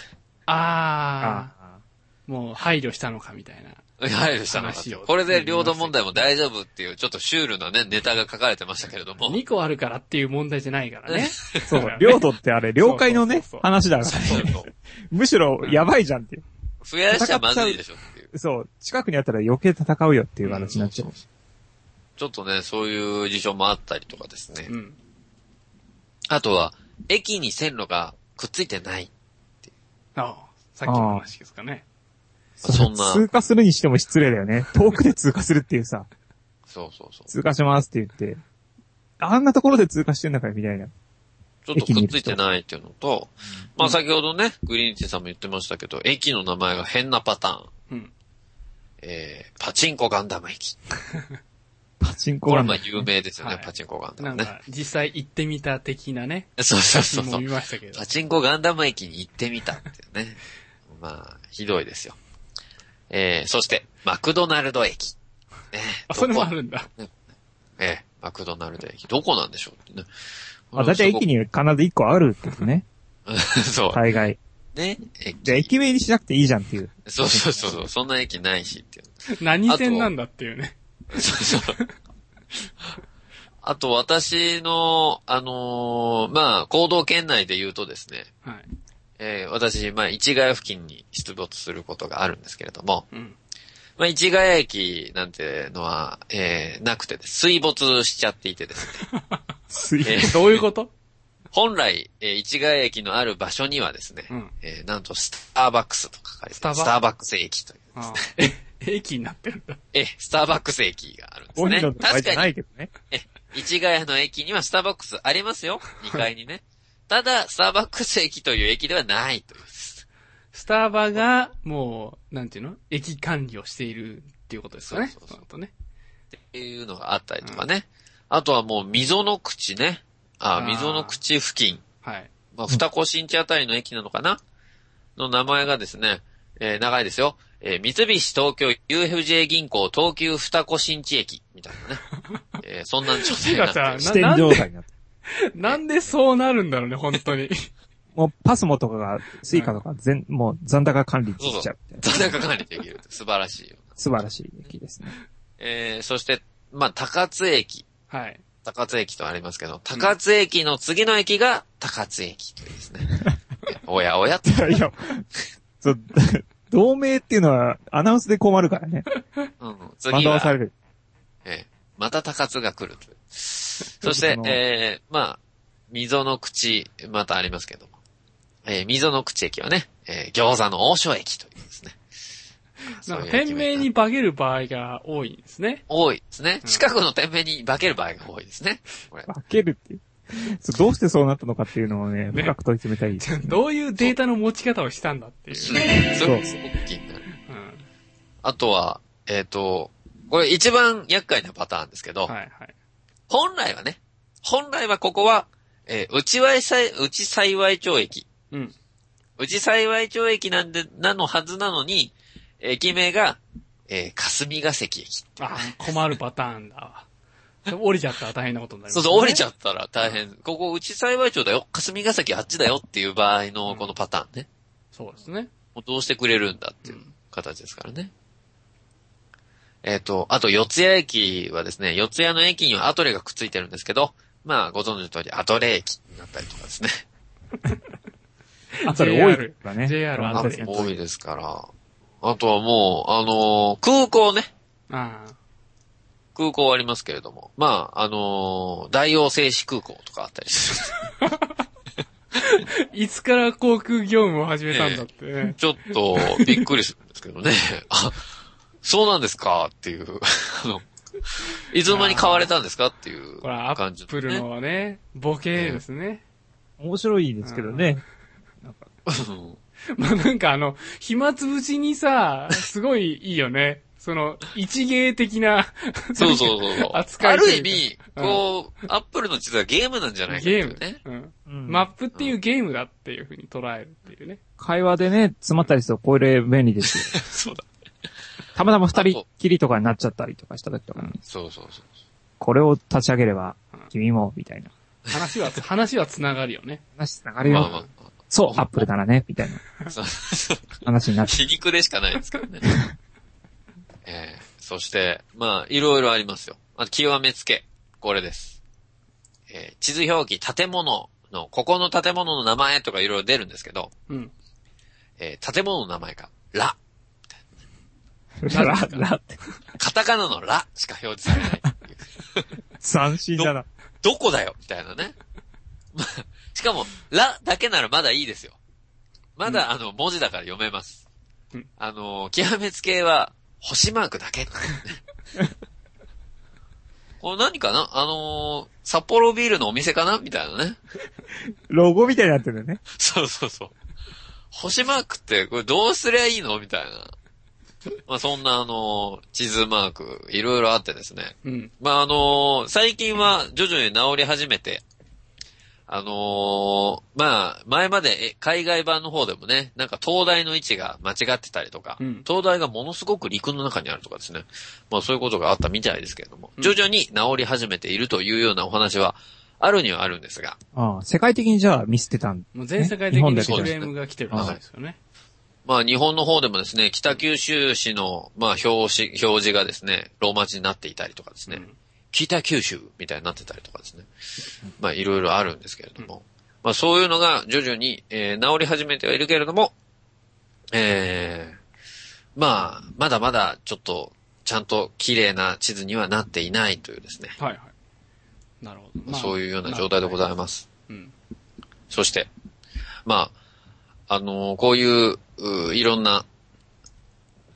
もう配慮したのかみたいな。 配慮したのか。これで領土問題も大丈夫っていう、ちょっとシュールなね、ネタが書かれてましたけれども。 2個あるからっていう問題じゃないからね。 そう、領土ってあれ、領海のね、話だからね。むしろ、やばいじゃんっていう。 増やしちゃまずいでしょっていう。 そう、近くにあったら余計戦うよっていう話になっちゃう。 ちょっとね、そういう事情もあったりとかですね。あとは、駅に線路がくっついてないっていう。 さっきの話ですかね。 そんな。通過するにしても失礼だよね。遠くで通過するっていうさ。 そう。 通過しますって言って。あんなところで通過してんだからみたいな。 ちょっとくっついてないっていうのと、まあ先ほどね、グリーンティーさんも言ってましたけど、駅の名前が変なパターン。パチンコガンダム駅。 パチンコガンダム。 これ有名ですよね、パチンコガンダムね。 なんか、実際行ってみた的なね。 そう。 見ましたけど。 パチンコガンダム駅に行ってみたっていうね。まあ、ひどいですよ。そして、マクドナルド駅。 それもあるんだ。 マクドナルド駅。どこなんでしょうってね。 だいたい駅に必ず1個あるってことね。 そう。 大概。 ね。 じゃあ駅名にしなくていいじゃんっていう。 そう。そんな駅ないしっていう。 何線なんだっていうね。 そう。あと、私の、まあ、行動圏内で言うとですね。 はい。 私、まあ、市ヶ谷付近に出没することがあるんですけれども。まあ、市ヶ谷駅なんてのは、なくて水没しちゃっていてですね。どういうこと？ 本来、市ヶ谷駅のある場所にはですね、なんとスターバックスと書かれてスターバックス駅というですね。 駅になってるんだ。 スターバックス駅があるんですね。 確かに。 い市ヶ谷の駅にはスターバックスありますよ。2階にね。ただ、スターバックス駅という駅ではないという。 スターバが、もう、なんていうの？駅管理をしているっていうことですかね。そうね。 っていうのがあったりとかね。あとはもう、溝の口ね。溝の口付近。 はい。 まあ、二子新地あたりの駅なのかなの名前がですね、長いですよ。三菱東京 UFJ 銀行東急二子新地駅みたいなね。そんな状態になってる。 支店状態になってる。なんでそうなるんだろうね、本当に。 もうパスモとかが、スイカとかもう残高管理しちゃう。 残高管理できる。素晴らしいよ。 素晴らしい駅ですね。そして、まあ、高津駅。 はい。 高津駅とありますけど、高津駅の次の駅が高津駅というですね。おやおやって。 いや、同名っていうのはアナウンスで困るからね。 うん。次は。 惑わされる。 また高津が来るという。そして、まあ、溝の口、またありますけども。溝の口駅はね、餃子の王将駅というですね。 なんか店名に化ける場合が多いんですね。 多いですね。近くの店名に化ける場合が多いですね。 化けるっていう。どうしてそうなったのかっていうのをね、深く問い詰めたいです、ね。 どういうデータの持ち方をしたんだっていう。 そう。すごく気になる。あとは、これ一番厄介なパターンですけど、 はいはい、 本来はここは、内幸町駅。 うん。 内幸町駅なのはずなのに、駅名が、霞ヶ関駅。 困るパターンだわ。降りちゃったら大変なことになりますね。 そう、降りちゃったら大変。ここ内幸町だよ。霞ヶ関あっちだよっていう場合のこのパターンね。 そうですね。 どうしてくれるんだっていう形ですからね。あと、四谷駅はですね、四谷の駅にはアトレがくっついてるんですけど、まあ、ご存知の通り、アトレ駅になったりとかですね。 アトレ多いからね。 JR アトレ多いですから。あとはもう、空港ね。空港ありますけれども。まあ、大王製紙空港とかあったりする。 いつから航空業務を始めたんだって、 ちょっと、びっくりするんですけどね。そうなんですかっていう、いつの間に買われたんですかっていう感じ、 アップルのね、ボケですね。 面白いですけどね。 まあなんか暇つぶしにさ、すごいいいよね。一芸的なそう。 扱い。 ある意味、アップルの地図はゲームなんじゃないかっていうね。 マップっていうゲームだっていう風に捉えるっていうね。 会話でね、詰まったりするとこれ便利ですよ。 そうだ。 たまたま二人きりとかになっちゃったりとかした時とかに。 そう。 これを立ち上げれば、君も、みたいな。 話は繋がるよね。 話繋がるよ。そう、アップルならね、みたいな。話になって。 皮肉でしかないですからね。そして、まあ、いろいろありますよ。あと、極めつけ。これです。地図表記、建物の、ここの建物の名前とかいろいろ出るんですけど、建物の名前が、ラ。 ラって。 カタカナのラしか表示されないっていう。 斬新だな。 どこだよみたいなね。しかも、ラだけならまだいいですよ。まだ、文字だから読めます。極めつけは、星マークだけ。これ何かな札幌ビールのお店かなみたいなね。 ロゴみたいになってるね。 そう。星マークって、これどうすりゃいいのみたいな。まあそんな地図マーク、いろいろあってですね。まあ最近は徐々に治り始めて、まあ、前まで海外版の方でもね、なんか灯台の位置が間違ってたりとか、灯台がものすごく陸の中にあるとかですね。まあそういうことがあったみたいですけれども、徐々に治り始めているというようなお話はあるにはあるんですが。 世界的にじゃあ見捨てたん、 もう全世界的にクレームが来てるらしいですよね。 まあ日本の方でもですね、北九州市の、まあ表示がですね、ローマ字になっていたりとかですね。北九州みたいになってたりとかですね。まあいろいろあるんですけれども。まあそういうのが徐々に、治り始めてはいるけれども、まあまだまだちょっとちゃんと綺麗な地図にはなっていないというですね。 はいはい。なるほど。 そういうような状態でございます。そして、まあ、こういう、いろんな、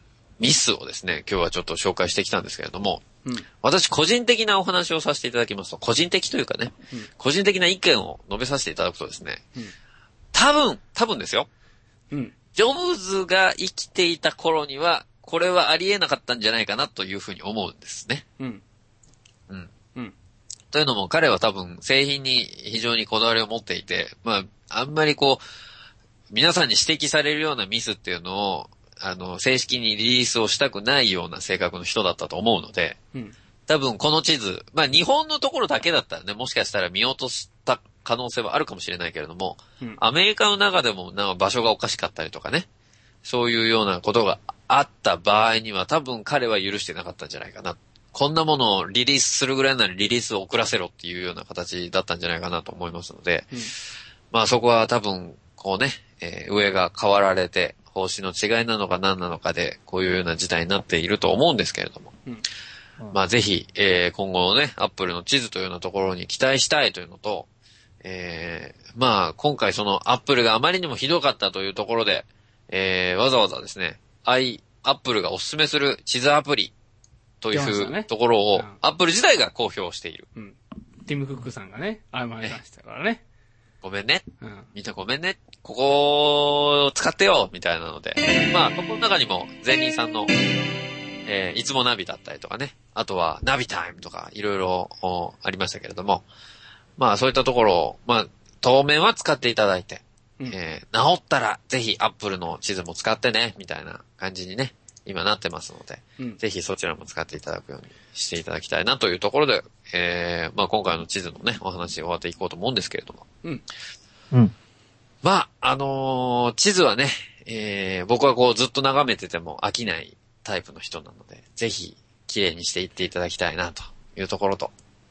ミスをですね、今日はちょっと紹介してきたんですけれども、 うん。 私個人的なお話をさせていただきますと、個人的というかね、個人的な意見を述べさせていただくとですね、多分ですよ。 うん。 ジョブズが生きていた頃には、これはありえなかったんじゃないかなというふうに思うんですね。 うん。 うん。 うん。 というのも彼は多分製品に非常にこだわりを持っていて、まあ、あんまりこう、皆さんに指摘されるようなミスっていうのを、正式にリリースをしたくないような性格の人だったと思うので、 うん。 多分この地図、まあ日本のところだけだったらね、もしかしたら見落とした可能性はあるかもしれないけれども、 うん。 アメリカの中でもなんか場所がおかしかったりとかね、そういうようなことがあった場合には多分彼は許してなかったんじゃないかな。こんなものをリリースするぐらいならリリースを遅らせろっていうような形だったんじゃないかなと思いますので、 うん。 まあそこは多分こうね、上が変わられて方針の違いなのか何なのかでこういうような事態になっていると思うんですけれども、 うん。 まあぜひ、今後のね、アップルの地図というようなところに期待したいというのと、まあ今回そのアップルがあまりにもひどかったというところで、わざわざですね、アップルがおすすめする地図アプリというところを、アップル自体が公表している。 うん。ティム・クックさんがね、謝りましたからね。 ごめんね。 うん。 みんなごめんね。ここを使ってよみたいなので。まあ、ここの中にも、ゼニーさんの、いつもナビだったりとかね。あとは、ナビタイムとか、いろいろありましたけれども。まあ、そういったところを、まあ、当面は使っていただいて、 うん。 治ったら、ぜひ、アップルの地図も使ってね、みたいな感じにね、今なってますので、 うん。 ぜひそちらも使っていただくようにしていただきたいなというところで、まあ今回の地図のね、お話終わっていこうと思うんですけれども。 うん。 うん。 まあ、地図はね、僕はこうずっと眺めてても飽きないタイプの人なので、ぜひ綺麗にしていっていただきたいなというところと。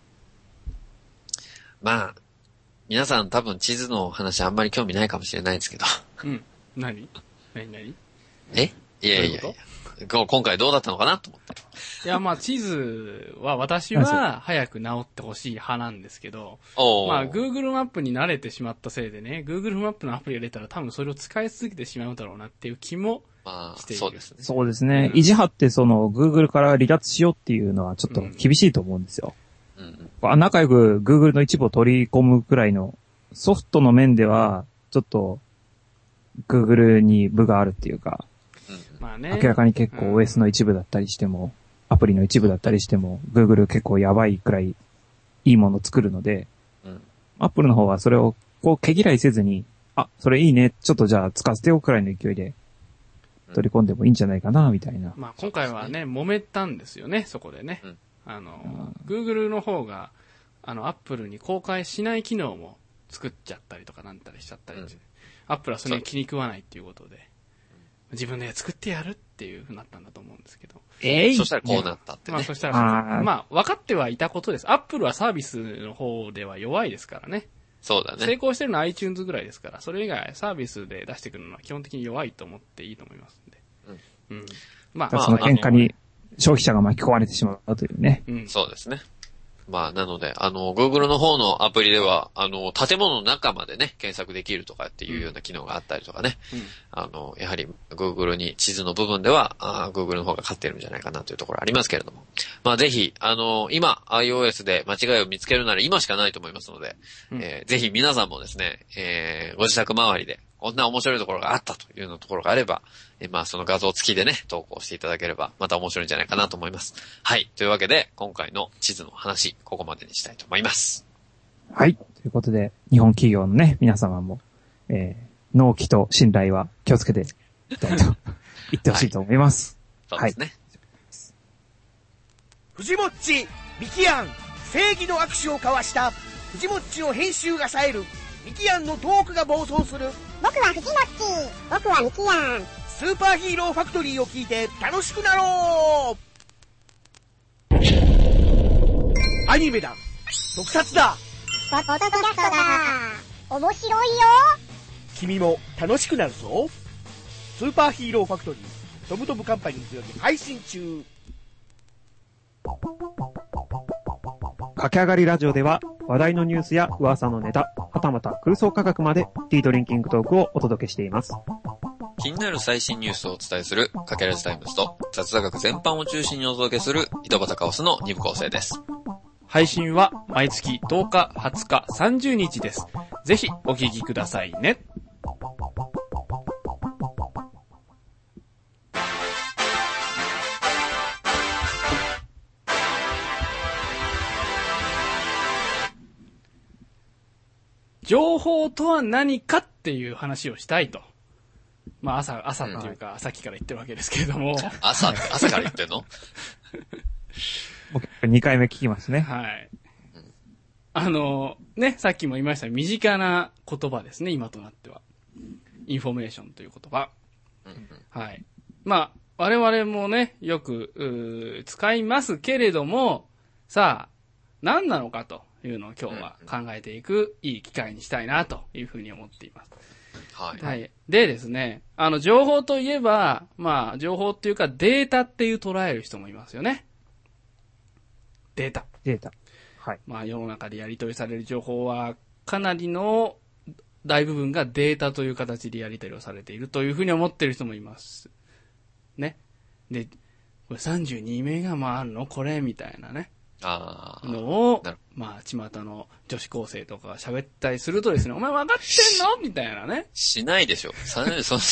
まあ、皆さん多分地図の話あんまり興味ないかもしれないですけど。 うん。何え？いやいやいや。今回どうだったのかなと思って。 いや、まあ、地図は私は早く治ってほしい派なんですけど、まあ、Google マップに慣れてしまったせいでね、Google マップのアプリが出たら多分それを使い続けてしまうだろうなっていう気もしている。 そうですね。 そうですね。意地張ってGoogle から離脱しようっていうのはちょっと厳しいと思うんですよ。仲良く Google の一部を取り込むくらいのソフトの面では、ちょっと Google に分があるっていうか、 まあね、 明らかに結構 OS の一部だったりしても、アプリの一部だったりしても、Google 結構やばいくらいいいものを作るので、Apple の方はそれをこう毛嫌いせずに、あ、それいいね、ちょっとじゃあ使わせてよくらいの勢いで取り込んでもいいんじゃないかな、みたいな。 まあ今回はね、揉めたんですよね、そこでね。Google の方が、Apple に公開しない機能も作っちゃったりとかなんたりしちゃったりして、Apple はそれに気に食わないっていうことで、自分で作ってやるっていう風になったんだと思うんですけど。 そしたらこうなったってね。 まあそしたら、まあ分かってはいたことです。Apple はサービスの方では弱いですからね。 そうだね。 成功してるのは iTunes ぐらいですから、それ以外サービスで出してくるのは基本的に弱いと思っていいと思いますんで。 まあ、その喧嘩に消費者が巻き込まれてしまうというね。 そうですね。まあ、なので、Google の方のアプリでは、建物の中までね、検索できるとかっていうような機能があったりとかね。やはり Google に地図の部分では、Google の方が勝ってるんじゃないかなというところありますけれども。まあ、ぜひ、今、iOS で間違いを見つけるなら今しかないと思いますので、ぜひ皆さんもですね、ご自宅周りで、こんな面白いところがあったというようなところがあれば、まあその画像付きでね、投稿していただければ、また面白いんじゃないかなと思います。はい。というわけで、今回の地図の話、ここまでにしたいと思います。 はい。ということで、日本企業のね、皆様も、納期と信頼は気をつけていきたいと言ってほしいと思います。 そうですね。 藤もっち、ミキアン、正義の握手を交わした、藤もっちの編集が冴える、ミキアンのトークが暴走する。 僕は藤もっち、僕はミキアン。 スーパーヒーローファクトリーを聞いて楽しくなろう。アニメだ、特撮だ、 ポッドキャストだ。面白いよ。 君も楽しくなるぞ。スーパーヒーローファクトリー、トムトムカンパニーズより配信中。 駆け上がりラジオでは話題のニュースや噂のネタ、はたまた空想科学までティードリンキングトークをお届けしています。 気になる最新ニュースをお伝えするかけらじタイムズと雑談学全般を中心にお届けする井戸端カオスの2部構成です。 配信は毎月10日、20日、30日です。ぜひお聞きくださいね。情報とは何かっていう話をしたいと。まあ朝っていうか、さっきから言ってるわけですけれども。 朝から言ってんの 2回目聞きますね。 はい。ね、さっきも言いました身近な言葉ですね、今となっては。インフォメーションという言葉。はい。まあ、我々もね、よく、使いますけれども、さあ、何なのかというのを今日は考えていくいい機会にしたいなというふうに思っています。 はい。 はい。でですね、情報といえば、まあ、情報っていうかデータっていう捉える人もいますよね。データ。 はい。 まあ、世の中でやり取りされる情報は、かなりの大部分がデータという形でやり取りをされているというふうに思っている人もいます。ね。で、これ32メガもあるのこれみたいなね。のを、まあ、巷の女子高生とかが喋ったりするとですね、お前分かってんのみたいなね。 しないでしょ。その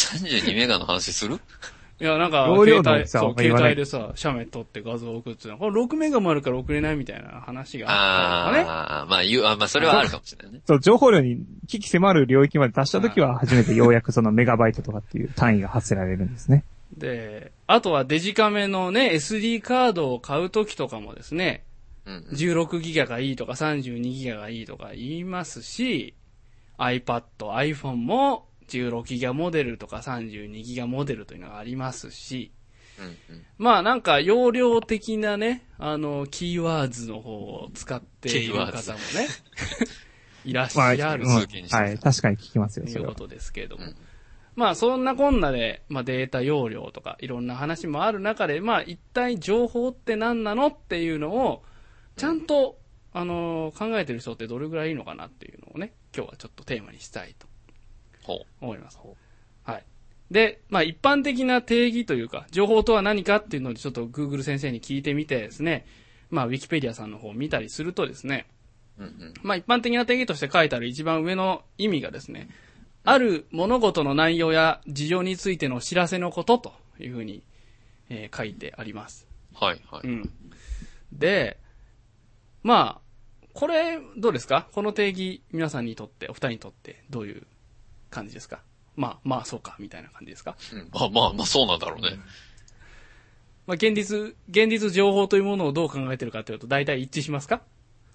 32メガの話するいや、なんか、携帯でさ、写メ撮って画像を送ってたの。これ6メガもあるから送れないみたいな話があったりとかね。 まあ、それはあるかもしれないね。 そう、情報量に危機迫る領域まで達したときは、初めてようやくそのメガバイトとかっていう単位が発せられるんですね。 で、あとはデジカメのね、SD カードを買うときとかもですね、16ギガがいいとか32ギガがいいとか言いますし、iPad、iPhone も16ギガモデルとか32ギガモデルというのがありますし、まあなんか容量的なね、キーワーズの方を使っている方もね、いらっしゃる。 はい、確かに聞きますよ、 ということですけれども。まあそんなこんなで、まあデータ容量とかいろんな話もある中で、まあ一体情報って何なのっていうのを、ちゃんと、考えてる人ってどれぐらいいいのかなっていうのをね、今日はちょっとテーマにしたいと思います。はい。で、まあ一般的な定義というか、情報とは何かっていうのをちょっと Google 先生に聞いてみてですね、まあ Wikipedia さんの方を見たりするとですね、まあ一般的な定義として書いてある一番上の意味がですね、ある物事の内容や事情についての知らせのことというふうに、書いてあります。 はいはい。 で、まあ、これ、どうですか？この定義、皆さんにとって、お二人にとって、どういう感じですか？まあ、そうか、みたいな感じですか？ まあ、そうなんだろうね。 まあ、現実情報というものをどう考えてるかというと、大体一致しますか？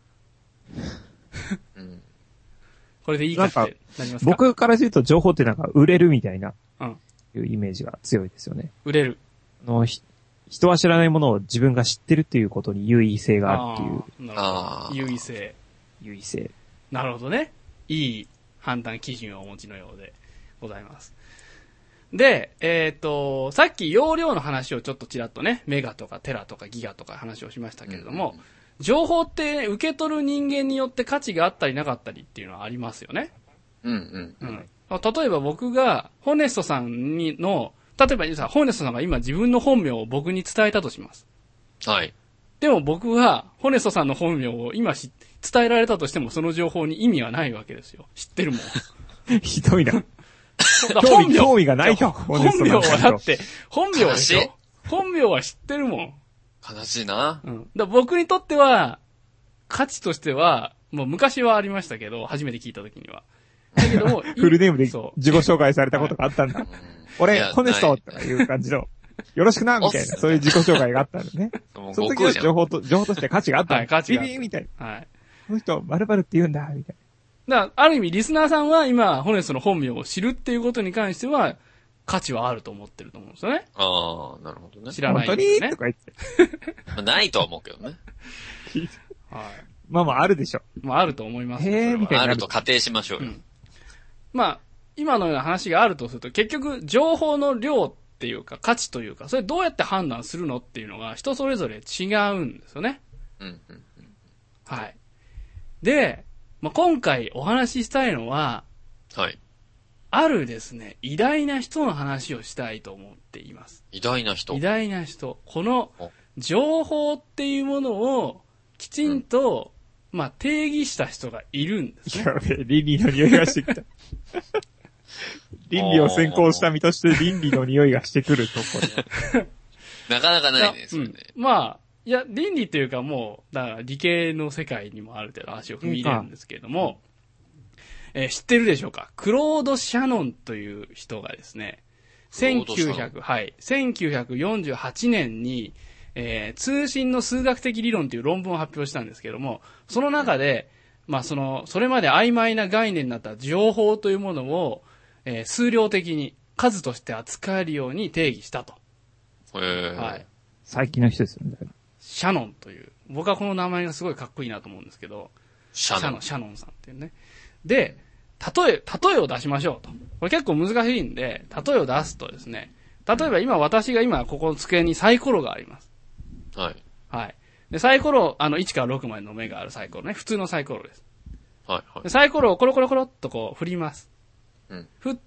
これでいいかってなりますか？ 僕からすると、情報ってなんか、売れるみたいな、いうイメージが強いですよね。 売れる。 人は知らないものを自分が知ってるっていうことに優位性があるっていう。 なるほど。優位性。なるほどね。いい判断基準をお持ちのようでございます。で、さっき容量の話をちょっとちらっとね、メガとかテラとかギガとか話をしましたけれども、情報って、ね、受け取る人間によって価値があったりなかったりっていうのはありますよね。例えば僕が、ホネストさんの、例えばホネストさんが今自分の本名を僕に伝えたとします。 はい。 でも僕は、ホネストさんの本名を今伝えられたとしてもその情報に意味はないわけですよ。知ってるもん。 ひどいな。 興味がないよ。 本名はだって、本名でしょ？本名は知ってるもん。 悲しいな。 だ僕にとっては、価値としては、もう昔はありましたけど、初めて聞いた時には。だけども、 フルネームで自己紹介されたことがあったんだ。俺、ホネストとかいう感じの、よろしくな、みたいな、そういう自己紹介があったんだね。その時は情報として価値があった。 価値があった。 ビビーみたいな。はい。この人、〇〇って言うんだ、みたいな。だから、ある意味、リスナーさんは今、ホネストの本名を知るっていうことに関しては、価値はあると思ってると思うんですよね。 ああ、なるほどね。 知らないんですね。本当にとか言って。ないとは思うけどね。 はい。まああるでしょ。 まああると思います。 みたいな。 あると仮定しましょうよ。 まあ、今のような話があるとすると、結局、情報の量っていうか、価値というか、それどうやって判断するのっていうのが、人それぞれ違うんですよね。はい。で、まあ、今回お話ししたいのは、 はい。 あるですね、偉大な人の話をしたいと思っています。 偉大な人。 偉大な人。この情報っていうものをきちんと、まあ定義した人がいるんですね。 やべえ、倫理の匂いがしてきた。倫理を先行した身として倫理の匂いがしてくるところ。 なかなかないね、それね。 まあ、いや、倫理というかもう、だから理系の世界にもある程度足を踏み入れるんですけれども、知ってるでしょうか？クロード・シャノンという人がですね、1948年に、通信の数学的理論という論文を発表したんですけれども、その中で、まあそれまで曖昧な概念になった情報というものを、数量的に数として扱えるように定義したと。 はい。 最近の人ですよね。 シャノンという。僕はこの名前がすごいかっこいいなと思うんですけど。シャノンさんっていうね。で、例えを出しましょうと。これ結構難しいんで、例えを出すとですね、例えば私がここの机にサイコロがあります。 はい。 はい。で、サイコロ、1から6までの目があるサイコロね。普通のサイコロです。 はいはい。 でサイコロをコロコロコロっとこう振ります。 うん。 振って、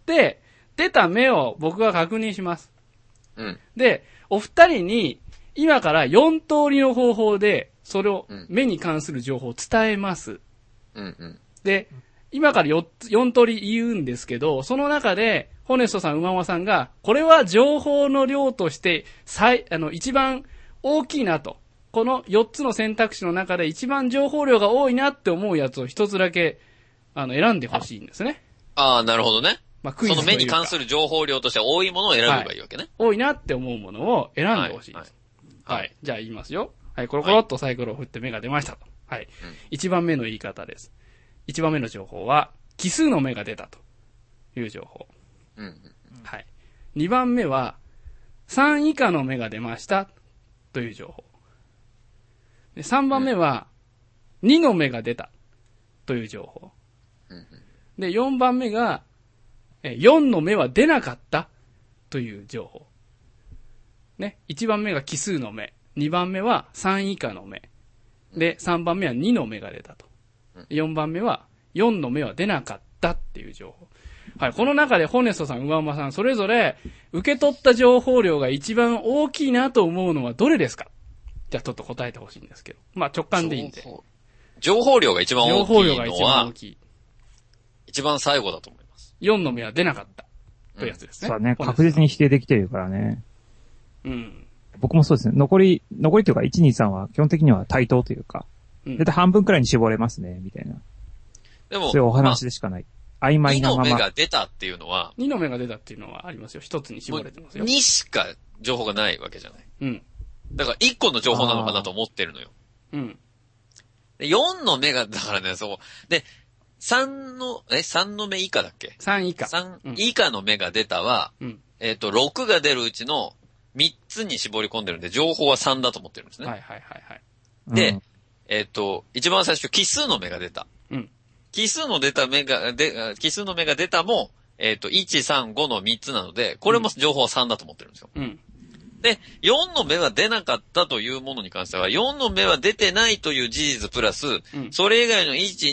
出た目を僕が確認します。 うん。 で、お二人に、今から4通りの方法で、それを、目に関する情報を伝えます。 うんうん。 で、今から4通り言うんですけど、その中で、ホネストさん、馬間さんが、これは情報の量として、一番大きいなと。この4つの選択肢の中で一番情報量が多いなって思うやつを一つだけ、選んでほしいんですね。 ああ、なるほどね。 まあ、クイズその目に関する情報量として多いものを選べばいいわけね。 はい、多いなって思うものを選んでほしいです。はい。じゃあ言いますよ。はい、コロコロっとサイコロを振って目が出ましたと。はい。1番目の言い方です。1番目の情報は、奇数の目が出たという情報。はい。2番目は、3以下の目が出ましたという情報。で3番目は、2の目が出たという情報。で、4番目が、4の目は出なかったという情報。ね。1番目が奇数の目。2番目は3以下の目。で、3番目は2の目が出たと。4番目は4の目は出なかったっていう情報。はい。この中でホネストさん、上馬さん、それぞれ受け取った情報量が一番大きいなと思うのはどれですか？じゃあちょっと答えてほしいんですけど。まあ直感でいいんで。 情報量が一番大きいのは、情報量が一番大きい。一番最後だと思います。 4の目は出なかったというやつですね。 そうだね。確実に否定できてるからね。 うん。 僕もそうですね。残りというか、1、2、3は基本的には対等というか、だいたい半分くらいに絞れますね、みたいな。 でも、 そういうお話でしかない。曖昧なまま。 2の目が出たっていうのは、 2の目が出たっていうのはありますよ。一つに絞れてますよ。 2しか情報がないわけじゃない。 うん。 だから1個の情報なのかなと思ってるのよ。 うん。 で4の目が、だからね、そう。で、3の目以下だっけ？ 3以下。 3以下の目が出たは、6が出るうちの3つに絞り込んでるんで、情報は3だと思ってるんですね。 はいはいはいはい。 で、一番最初、奇数の目が出た。 うん。 奇数の目が出たも、1、3、5の3つなので、これも情報は3だと思ってるんですよ。 うん。 で、4の目は出なかったというものに関しては、4の目は出てないという事実プラス、それ以外の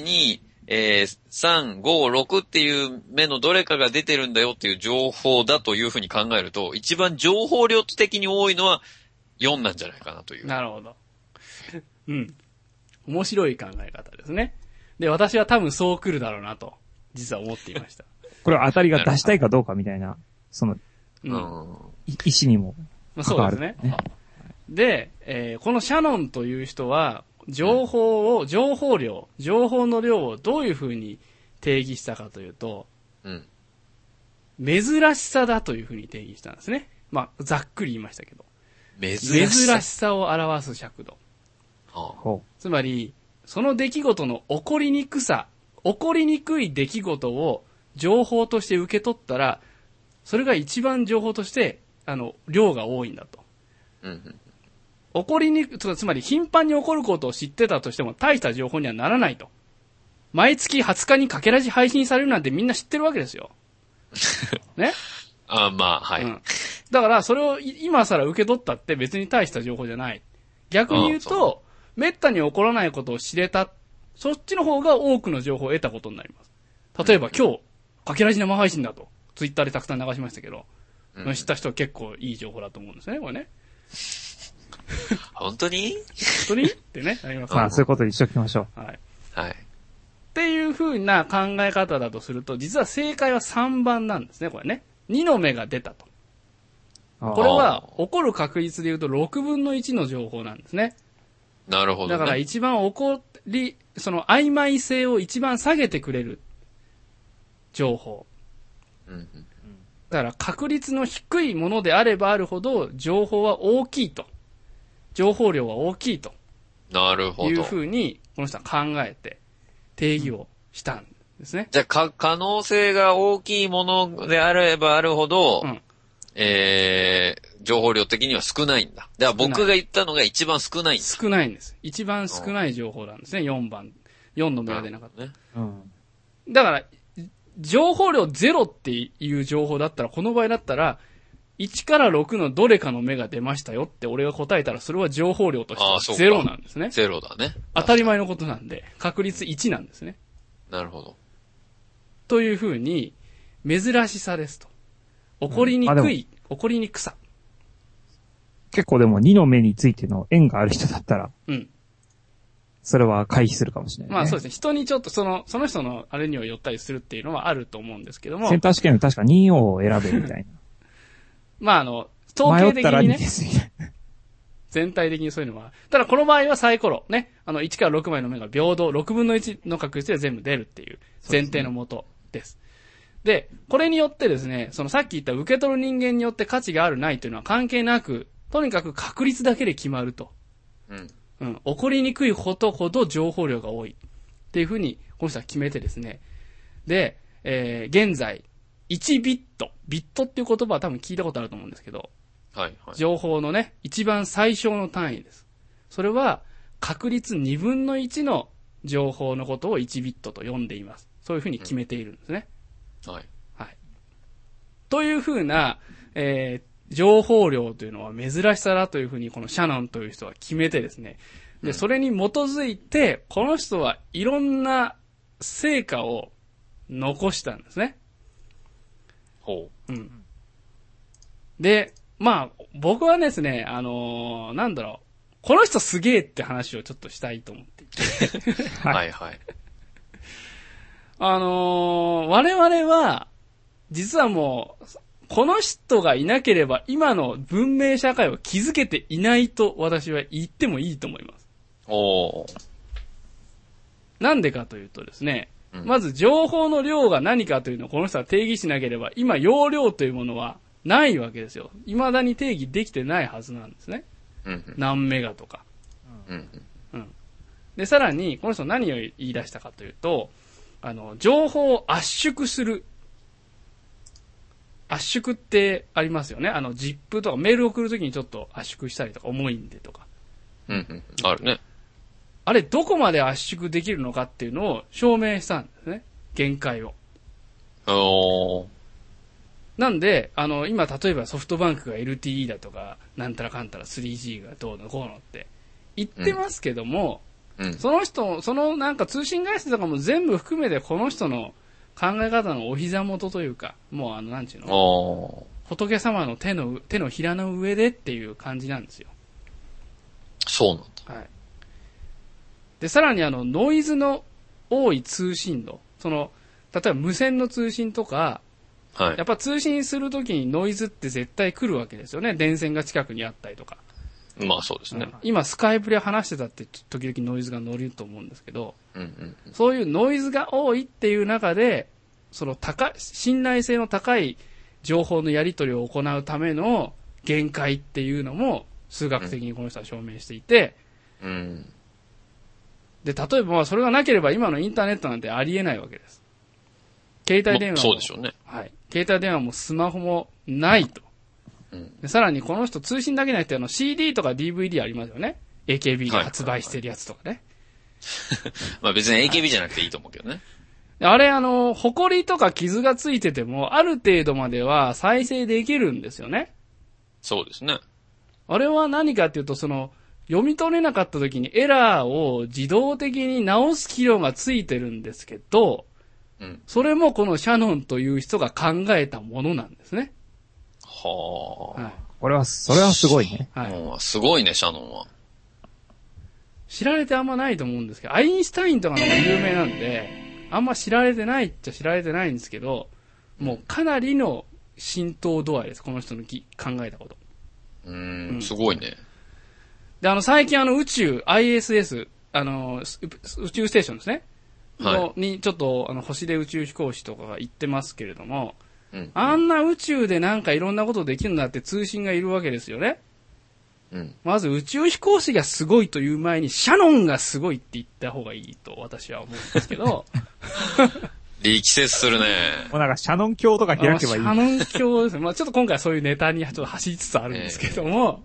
1、2、3、5、6っていう目のどれかが出てるんだよっていう情報だというふうに考えると、一番情報量的に多いのは4なんじゃないかなという。 なるほど。うん。面白い考え方ですね。で、私は多分そう来るだろうなと、実は思っていました。 これは当たりが出したいかどうかみたいな、その、意思にも関わる、ね。 そうですね。で、このシャノンという人は、情報の量をどういうふうに定義したかというと、珍しさだというふうに定義したんですね。まあ、ざっくり言いましたけど。珍しさを表す尺度。つまり、その出来事の起こりにくい出来事を情報として受け取ったら、それが一番情報として、量が多いんだと。つまり頻繁に起こることを知ってたとしても大した情報にはならないと。毎月20日にかけらじ配信されるなんてみんな知ってるわけですよ。ね？ まあ、はい。 だからそれを今更受け取ったって別に大した情報じゃない。逆に言うと、めったに起こらないことを知れた、そっちの方が多くの情報を得たことになります。例えば今日、 かけらじ生配信だと、ツイッターでたくさん流しましたけど、知った人は結構いい情報だと思うんですね、これね。 本当にってね、あります。 まあ、そういうことにしときましょう。はい。 はい。 っていう風な考え方だとすると、実は正解は3番なんですね、これね。2の目が出たと。これは、起こる確率で言うと6分の1の情報なんですね。 なるほど、ね。 だから一番その曖昧性を一番下げてくれる情報。だから確率の低いものであればあるほど、情報は大きいと。情報量は大きいと。 なるほど。 いう風に、この人は考えて、定義をしたんですね。 じゃあ、可能性が大きいものであればあるほど、情報量的には少ないんだ。だから僕が言ったのが一番少ないんだ。 少ないんです。一番少ない情報なんですね、4番。4の目が出なかった。ね、だから、情報量0っていう情報だったら、この場合だったら、1から6のどれかの目が出ましたよって俺が答えたら、それは情報量としては0なんですね。 0だね。 当たり前のことなんで、確率1なんですね。 なるほど。 というふうに、珍しさですと。起こりにくい、起こりにくさ。 結構でも2の目についての縁がある人だったら、それは回避するかもしれない、ね。 まあそうですね。人にちょっとその人のあれには寄ったりするっていうのはあると思うんですけども。 センター試験の確か2を選べみたいな。 まあ統計的にね。 です全体的にそういうのは。ただこの場合はサイコロ、ね。1から6枚の目が平等、6分の1の確率で全部出るっていう前提のもとです。で、これによってですね、そのさっき言った受け取る人間によって価値があるないというのは関係なく、とにかく確率だけで決まると。起こりにくいことほど情報量が多い。っていうふうに、この人は決めてですね。で、現在、1ビット。ビットっていう言葉は多分聞いたことあると思うんですけど、情報のね、一番最小の単位です。それは、確率2分の1の情報のことを1ビットと呼んでいます。そういうふうに決めているんですね。というふうな、情報量というのは珍しさだというふうにこのシャノンという人は決めてですね。で、それに基づいて、この人はいろんな成果を残したんですね。で、まあ、僕はですね、なんだろう、この人すげえって話をちょっとしたいと思っていて。我々は、実はもう、この人がいなければ今の文明社会を築けていないと私は言ってもいいと思います。なんでかというとですね、まず情報の量が何かというのをこの人は定義しなければ、今容量というものはないわけですよ。未だに定義できてないはずなんですね。何メガとか。で、さらに、この人何を言い出したかというと、情報を圧縮する。圧縮ってありますよね。ZIP とかメール送るときにちょっと圧縮したりとか、重いんでとか。 あるね。 あれ、どこまで圧縮できるのかっていうのを証明したんですね。限界を。なんで、今、例えばソフトバンクが LTE だとか、なんたらかんたら 3G がどうのこうのって言ってますけども、その人、なんか通信会社とかも全部含めてこの人の考え方のお膝元というか、もうなんちゅうの、仏様の手のひらの上でっていう感じなんですよ。 そうなんだ。 で、さらにノイズの多い通信度。例えば無線の通信とか、やっぱ通信するときにノイズって絶対来るわけですよね。電線が近くにあったりとか。 まあそうですね。 今スカイプで話してたって時々ノイズが乗ると思うんですけど、そういうノイズが多いっていう中で、信頼性の高い情報のやり取りを行うための限界っていうのも数学的にこの人は証明していて、で、例えばそれがなければ今のインターネットなんてありえないわけです。携帯電話も、 そうでしょうね。 携帯電話もスマホもないと。でさらにこの人通信だけじゃなくてCD とか DVD ありますよね。AKB が発売してるやつとかね。 まあ別に AKB じゃなくていいと思うけどね。 あれ埃とか傷がついててもある程度までは再生できるんですよね。 そうですね。 あれは何かっていうと読み取れなかった時にエラーを自動的に直す機能がついてるんですけど、 それもこのシャノンという人が考えたものなんですね。 はあ。はい。 それはすごいね。 はい。すごいね、シャノンは。 知られてあんまないと思うんですけど、アインシュタインとかの方が有名なんで、あんま知られてないっちゃ知られてないんですけど、もうかなりの浸透度合いです、この人の考えたこと。 すごいね。 で、最近宇宙、ISS、宇宙ステーションですね。はい。に、ちょっと、星で宇宙飛行士とかが行ってますけれども、あんな宇宙でなんかいろんなことできるんだって通信がいるわけですよね。まず宇宙飛行士がすごいという前に、シャノンがすごいって言った方がいいと私は思うんですけど。 力説するね。 もうなんかシャノン教とか開けばいい。 シャノン教ですね。まあちょっと今回はそういうネタにちょっと走りつつあるんですけども。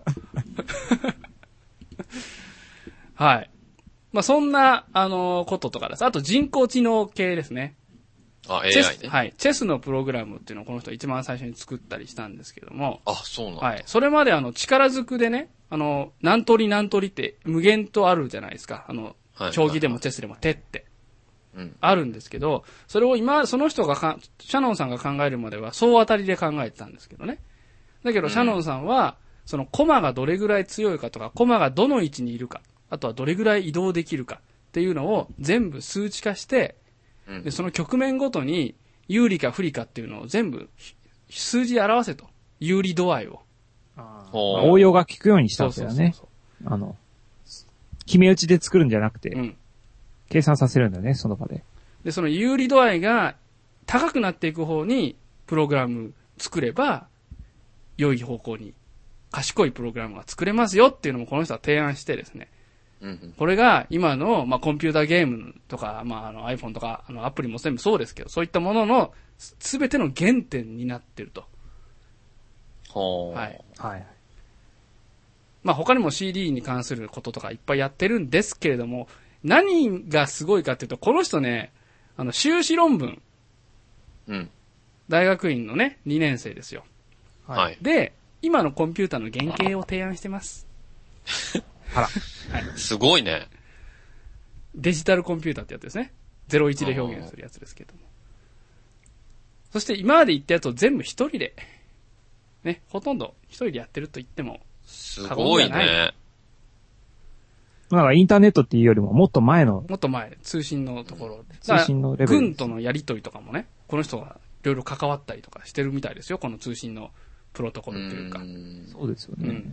はい。まあそんな、こととかです。あと人工知能系ですね。 AI ね。 はい。チェスのプログラムっていうのをこの人一番最初に作ったりしたんですけども。 そうなんだ。 はい。それまで力ずくでね、何通り何通りって無限とあるじゃないですか。将棋でもチェスでも手って。あるんですけど、それをその人がシャノンさんが考えるまでは総当たりで考えてたんですけどね。だけど、シャノンさんは、その駒がどれぐらい強いかとか、駒がどの位置にいるか、あとはどれぐらい移動できるかっていうのを全部数値化して、でその局面ごとに有利か不利かっていうのを全部数字で表せと。有利度合いを。 応用が効くようにしたんですよね。決め打ちで作るんじゃなくて、計算させるんだね、その場で。 で、その有利度合いが高くなっていく方にプログラム作れば、良い方向に賢いプログラムが作れますよっていうのもこの人は提案してですね。これが今の、コンピューターゲームとか、iPhone とか、アプリも全部そうですけど、そういったものの全ての原点になってると。はい。はい。他にも CD に関することとかいっぱいやってるんですけれども、何がすごいかっていうと、この人ね、修士論文。大学院のね、2年生ですよ。 はい。 で、今のコンピューターの原型を提案してます。 あら。 はい。 すごいね。 デジタルコンピューターってやつですね。01で表現するやつですけども。そして今まで言ったやつを全部一人で、ね、ほとんど一人でやってると言っても過言ではない。すごいね。 なんかインターネットっていうよりももっと前の。 もっと前、通信のところ。 通信のレベル。 軍とのやりとりとかもね、この人がいろいろ関わったりとかしてるみたいですよ、この通信のプロトコルっていうか。 そうですよね。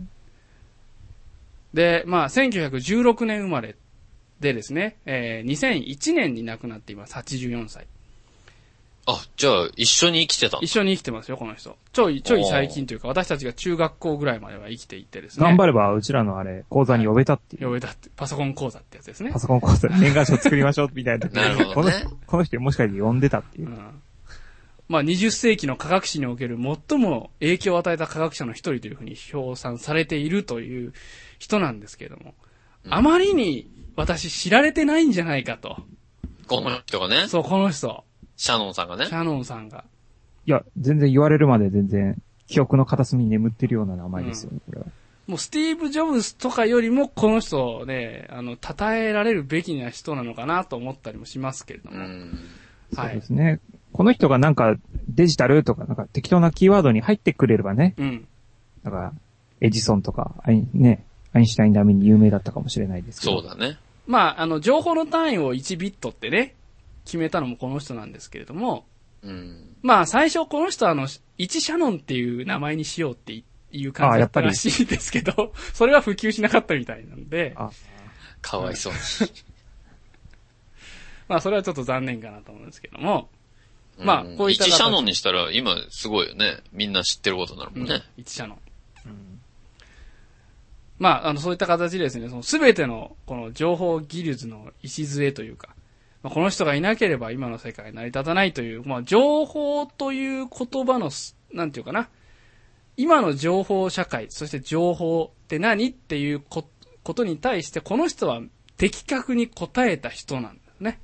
で、1916年生まれでですね、2001年に亡くなっています、84歳。 じゃあ、一緒に生きてたの？ 一緒に生きてますよ、この人。ちょい最近というか、私たちが中学校ぐらいまでは生きていてですね。 頑張れば、うちらの講座に呼べたっていう。 呼べたって、パソコン講座ってやつですね。 パソコン講座、年賀状作りましょう、みたいな。 なるほどね。 この人もしかして呼んでたっていう。 20世紀の科学史における最も影響を与えた科学者の一人というふうに評賛されているという人なんですけれども、あまりに私知られてないんじゃないかと。 この人がね。 そう、この人。 シャノンさんがね。 シャノンさんが。 いや、全然言われるまで全然記憶の片隅に眠ってるような名前ですよね、これは。 もうスティーブ・ジョブズとかよりもこの人をね、称えられるべきな人なのかなと思ったりもしますけれども。 そうですね。この人がなんかデジタルとかなんか適当なキーワードに入ってくれればね。だからエジソンとかアインシュタイン並みに有名だったかもしれないですけど。 そうだね。 情報の単位を1ビットってね、決めたのもこの人なんですけれども。最初この人は1シャノンっていう名前にしようっていう感じだったらしいですけど、それは普及しなかったみたいなんで。 かわいそうに。 それはちょっと残念かなと思うんですけども。 こういった1シャノンにしたら今すごいよね。みんな知ってることになるもんね。 1シャノン。そういった形でですね、すべてのこの情報技術の礎というか、この人がいなければ今の世界成り立たないという、情報という言葉の、なんていうかな。今の情報社会、そして情報って何っていうことに対して、この人は的確に答えた人なんですね。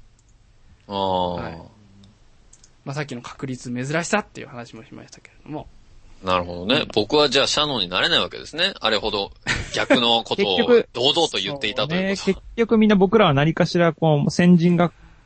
さっきの確率珍しさっていう話もしましたけれども。 なるほどね。僕はじゃあシャノンになれないわけですね。あれほど逆のことを堂々と言っていたということ。 結局みんな僕らは何かしら先人が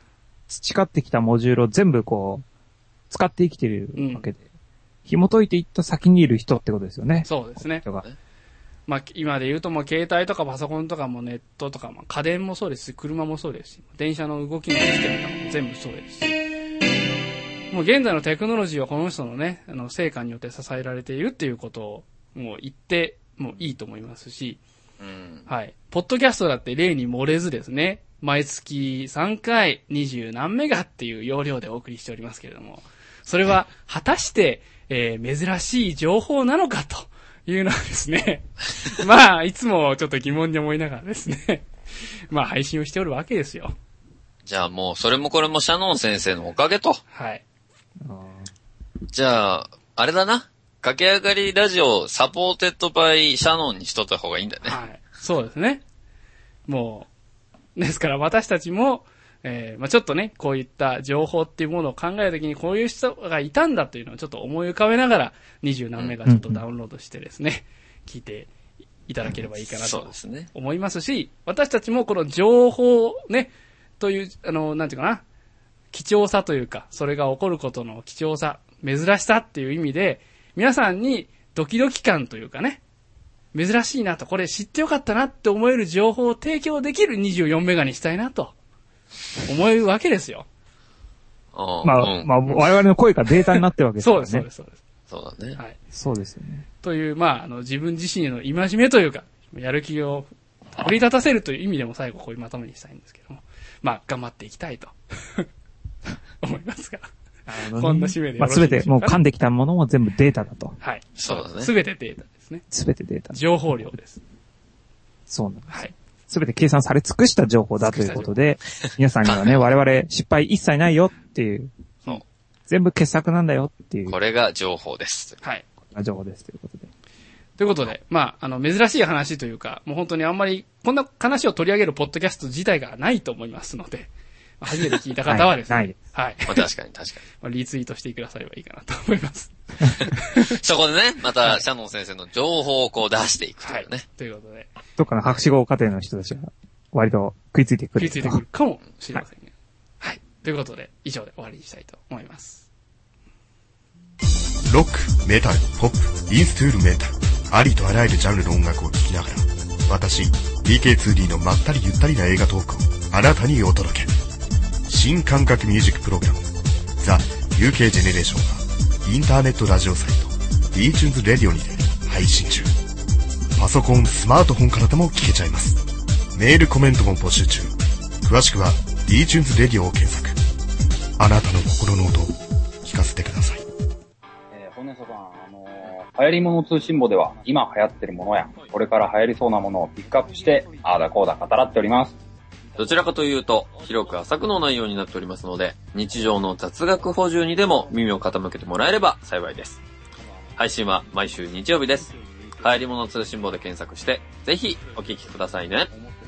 培ってきたモジュールを全部こう、使って生きてるわけで、紐解いていった先にいる人ってことですよね。 そうですね。まあ、今で言うともう携帯とかパソコンとかもネットとか、まあ、家電もそうですし、車もそうですし、電車の動きのシステムとかも全部そうですし、もう現在のテクノロジーはこの人のね、成果によって支えられているっていうことをもう言ってもいいと思いますし、はい。ポッドキャストだって例に漏れずですね、毎月3回20何メガっていう容量でお送りしておりますけれども、それは果たして、珍しい情報なのかというのはですね、まあ、いつもちょっと疑問に思いながらですね、まあ配信をしておるわけですよ。 じゃあもう、それもこれもシャノン先生のおかげと。 はい。 じゃあ、あれだな。駆け上がりラジオサポーテッドバイシャノンにしとった方がいいんだね。 はい。そうですね。もう、ですから私たちも、まあちょっとね、こういった情報っていうものを考えるときにこういう人がいたんだというのをちょっと思い浮かべながら20何名がちょっとダウンロードしてですね、聞いていただければいいかなと思いますし、私たちもこの情報ね、という、なんていうかな、貴重さというか、それが起こることの貴重さ、珍しさっていう意味で、皆さんにドキドキ感というかね、珍しいなと、これ知ってよかったなって思える情報を提供できる24メガにしたいなと思えるわけですよ。 まあ、我々の声がデータになってるわけですからね。 そうです。 そうだね。 はい。そうですよね。 という、まあ、自分自身への戒めというか、やる気を奮い立たせるという意味でも最後こういうまとめにしたいんですけども、まあ、頑張っていきたいと思いますが。こんな締めでよろしいでしょうかね。まあ、 すべて、もう噛んできたものも全部データだと。 はい。 そうだね。 すべてデータですね。 すべてデータ。 情報量です。 そうなんです。 はい。 すべて計算され尽くした情報だということで、皆さんにはね、我々失敗一切ないよっていう。 そう。 全部傑作なんだよっていう。 これが情報です。 はい。 情報ですということで。 ということで、まあ、珍しい話というか、もう本当にあんまり、こんな話を取り上げるポッドキャスト自体がないと思いますので、初めて聞いた方はですね。 ないです。 はい。 まあ、確かに。 まあ、リツイートしてくださればいいかなと思います。 そこでね、また、シャノン先生の情報をこう出していくというね。 はい。ということで。 どっかの博士号課程の人たちが割と食いついてくる。 食いついてくるかもしれませんね。はい。ということで、以上で終わりにしたいと思います。 ロック、メタル、ポップ、インストゥールメンタル、ありとあらゆるジャンルの音楽を聴きながら、私、DK2D のまったりゆったりな映画トークをあなたにお届け。新感覚ミュージックプログラム、ザ・ UK ジェネレーションは、インターネットラジオサイト、D-Tunes Radio にて配信中。パソコン、スマートフォンからでも聴けちゃいます。メール、コメントも募集中。詳しくは D-Tunes Radio を検索。あなたの心の音を聞かせてください。 本音さん、流行り物通信簿では今流行ってるものやこれから流行りそうなものをピックアップしてああだこうだ語らっております。 どちらかというと広く浅くの内容になっておりますので、日常の雑学補充にでも耳を傾けてもらえれば幸いです。配信は毎週日曜日です。流行り物通信簿で検索してぜひお聞きくださいね。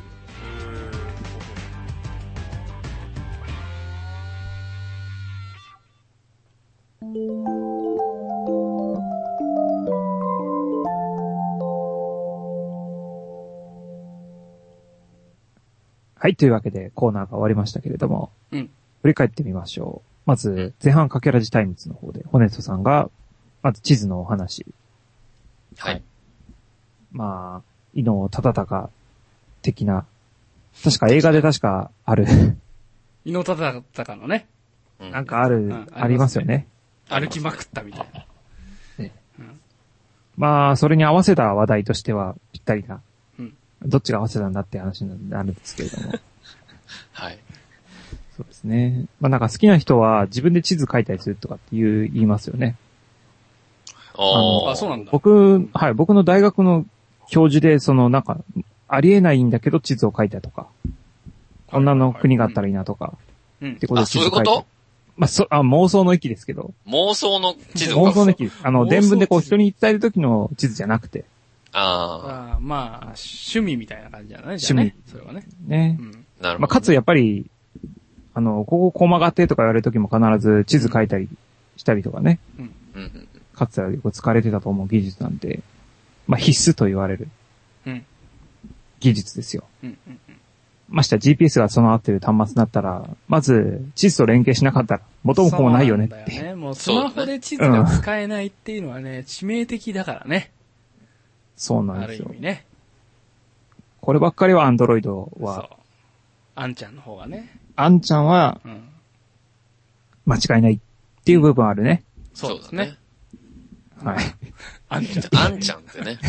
はい、というわけでコーナーが終わりましたけれども、 うん。 振り返ってみましょう。まず、前半かけらじタイムズの方で、ホネストさんが、まず地図のお話。 はい。 まあ、伊能忠敬的な、確か映画である。 伊能忠敬のね。 なんかありますよね。 歩きまくったみたいな。 ね。うん、まあ、それに合わせた話題としてはぴったりな。どっちが合わせたんだって話になるんですけれども。 はい。 そうですね。まあなんか好きな人は自分で地図書いたりするとかって言いますよね。 あ、そうなんだ。 僕の大学の教授で、なんか、ありえないんだけど地図を書いたとか、こんなの国があったらいいなとか、 ってことで地図書いた。そういうこと？ まあ、妄想の域ですけど。 妄想の地図を妄想の域です。伝聞でこう人に伝える時の地図じゃなくて。 まあ、趣味みたいな感じじゃないですかね。 それはね。 ね。 なるほど。 まあ、かつやっぱり、ここ駒がってとか言われる時も必ず地図書いたりしたりとかね。かつてはよく使われてたと思う技術なんで、まあ、必須と言われる技術ですよ。 ましてや GPS が備わっている端末だったら、まず地図と連携しなかったら元も子もないよねって。 そうなんだよね。もうスマホで地図が使えないっていうのはね、致命的だからね。 そうなんですよ。 ある意味ね。 こればっかりは Android は。 そう。あんちゃんの方がね。 あんちゃんは、間違いないっていう部分あるね。 そうですね。 はい。 あんちゃんってね。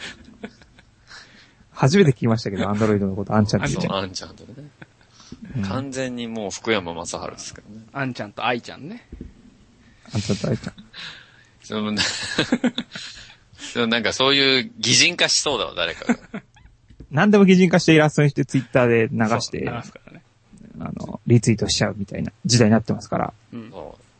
初めて聞きましたけど、アンドロイドのこと、あんちゃんって言っちゃう。 あんちゃんってね。完全にもう福山雅治ですけどね。 あんちゃんとあいちゃんね。 あんちゃんとあいちゃん。 なんかそういう擬人化しそうだわ、誰かが。 何でも擬人化してイラストにしてツイッターで流して、 流すからね。 リツイートしちゃうみたいな時代になってますから。 うん。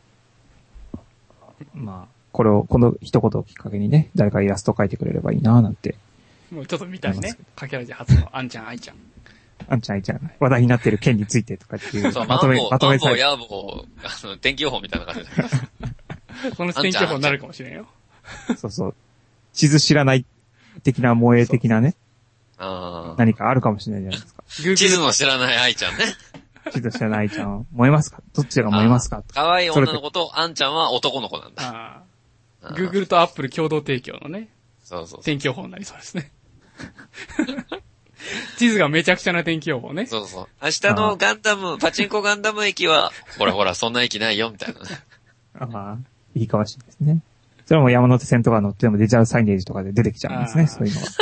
まあ、この一言をきっかけにね、誰かイラスト描いてくれればいいなぁなんて。 もうちょっと見たいね。かけらじ初のあんちゃん、あいちゃん。 あんちゃん、あいちゃん。話題になってる件についてとかっていう。 まとめされて。ヤーボー、天気予報みたいな感じで。 この天気予報になるかもしれんよ。 そうそう。地図知らない的な萌え的なね。何かあるかもしれないじゃないですか。 地図の知らない愛ちゃんね。 地図知らない愛ちゃん、燃えますか？どっちが燃えますか？ 可愛い女の子とあんちゃんは男の子なんだ。 Google と Apple 共同提供のね。 そう。 天気予報になりそうですね。地図がめちゃくちゃな天気予報ね。 そう。明日のガンダム、パチンコガンダム駅は、ほら、そんな駅ないよ、みたいなね。 いいかもしれないですね。それも山手線とか乗ってもデジタルサイネージとかで出てきちゃうんですね、そういうのは。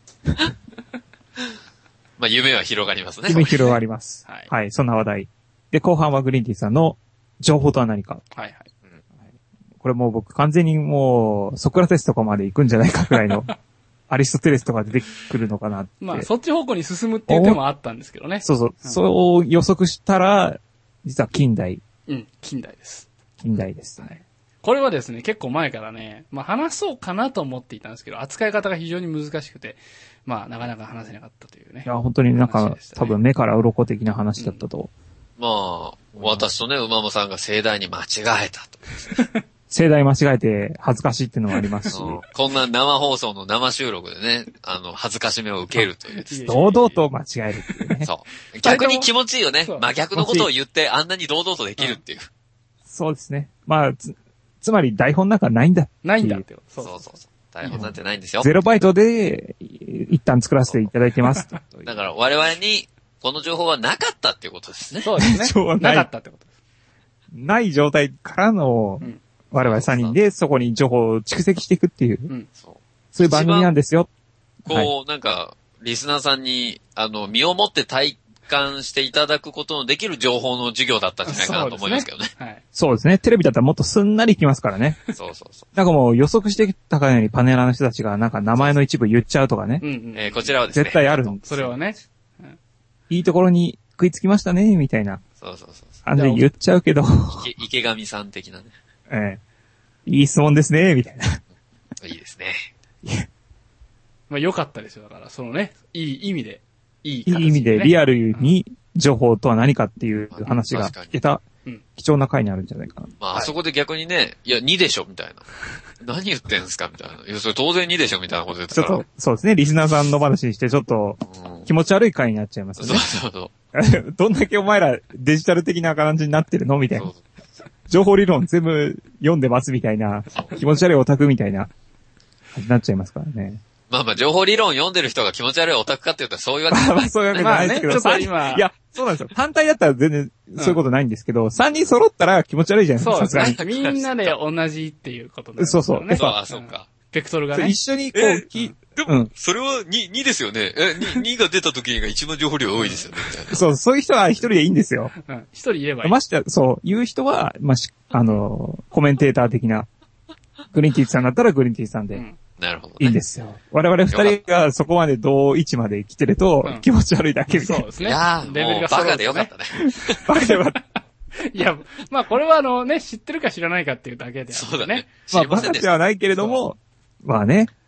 まあ、夢は広がりますね。 夢広がります。はい、そんな話題。で、後半はグリーンティーさんの情報とは何か。 はい。 これもう僕完全にもう、ソクラテスとかまで行くんじゃないかくらいの、アリストテレスとか出てくるのかなって。 まあ、そっち方向に進むっていう手もあったんですけどね。 そう。そう予測したら、実は近代。 近代です。 近代です。 はい。これはですね、結構前からね、まあ話そうかなと思っていたんですけど、扱い方が非常に難しくて、まあなかなか話せなかったというね。 いや、本当になんか、多分目から鱗的な話だったと。 まあ、私とね、馬間さんが盛大に間違えたと。 盛大間違えて恥ずかしいっていうのもありますし。 こんな生放送の生収録でね、恥ずかしめを受けるという。 堂々と間違えるっていうね。 そう。逆に気持ちいいよね。真逆のことを言ってあんなに堂々とできるっていう。 そうですね。まあ、つまり台本なんかないんだ。 ないんだって。 そう。台本なんてないんですよ。 0バイトで一旦作らせていただいてます。 だから我々にこの情報はなかったっていうことですね。 そうですね。なかったってことです。 ない状態からの、我々3人でそこに情報を蓄積していくっていう、そういう番組なんですよ。 なんか、リスナーさんに、身をもって体感していただくことのできる情報の授業だったんじゃないかなと思いますけどね。 そうですね。テレビだったらもっとすんなりいきますからね。 そう。 なんかもう予測してきたかのようにパネラーの人たちがなんか名前の一部言っちゃうとかね。 こちらはですね。 絶対あるんです。 それはね。 いいところに食いつきましたね、みたいな。 そう。 感じで言っちゃうけど。 池上さん的なね。 いい質問ですね、みたいな。 いいですね。 まあ良かったですよ。だから、そのね、いい意味で、 いい意味でリアルに情報とは何かっていう話が聞けた貴重な回になるんじゃないかな。 まあ、あそこで逆にね、いや、2でしょ、みたいな。何言ってんすか、みたいな。いや、それ当然2でしょ、みたいなこと言ってたから。 ちょっと、そうですね、リスナーさんの話にしてちょっと気持ち悪い回になっちゃいますね。 そう。 どんだけお前らデジタル的な感じになってるのみたいな。情報理論全部読んでますみたいな、気持ち悪いオタクみたいな感じになっちゃいますからね。 まあ、情報理論読んでる人が気持ち悪いオタクかって言ったらそういうわけじゃない。 まあ、そういうわけじゃないですけど、いや、そうなんですよ。単体だったら全然そういうことないんですけど、3人揃ったら気持ち悪いじゃないですか、さすがに。 みんなで同じっていうことですね。そう。 そうか。 ベクトルがね。 一緒にこう、 でも、それは2ですよね。2が出た時が一番情報量多いですよね、みたいな。 そういう人は一人でいいんですよ。 一人いればいい。 ましてや、いう人は、コメンテーター的な、グリーンティーさんだったらグリーンティーさんで。 なるほど。 いいんですよ。我々2人がそこまで同位置まで来てると、気持ち悪いだけみたいな。 そうですね。 いやー、レベルがバカでよかったね。 バカでよかった。 いや、まあこれはね、知ってるか知らないかっていうだけで、 そうだね。 まあバカではないけれども、まあね、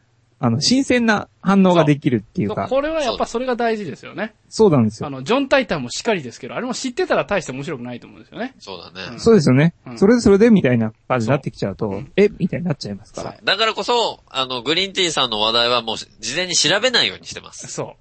新鮮な反応ができるっていうか。 これはやっぱそれが大事ですよね。 そうなんですよ。 ジョン・タイタンもしっかりですけど、あれも知ってたら大して面白くないと思うんですよね。 そうだね。 そうですよね。それでみたいな感じになってきちゃうと、みたいになっちゃいますから。 だからこそ、グリーンティーさんの話題はもう事前に調べないようにしてます。 そう。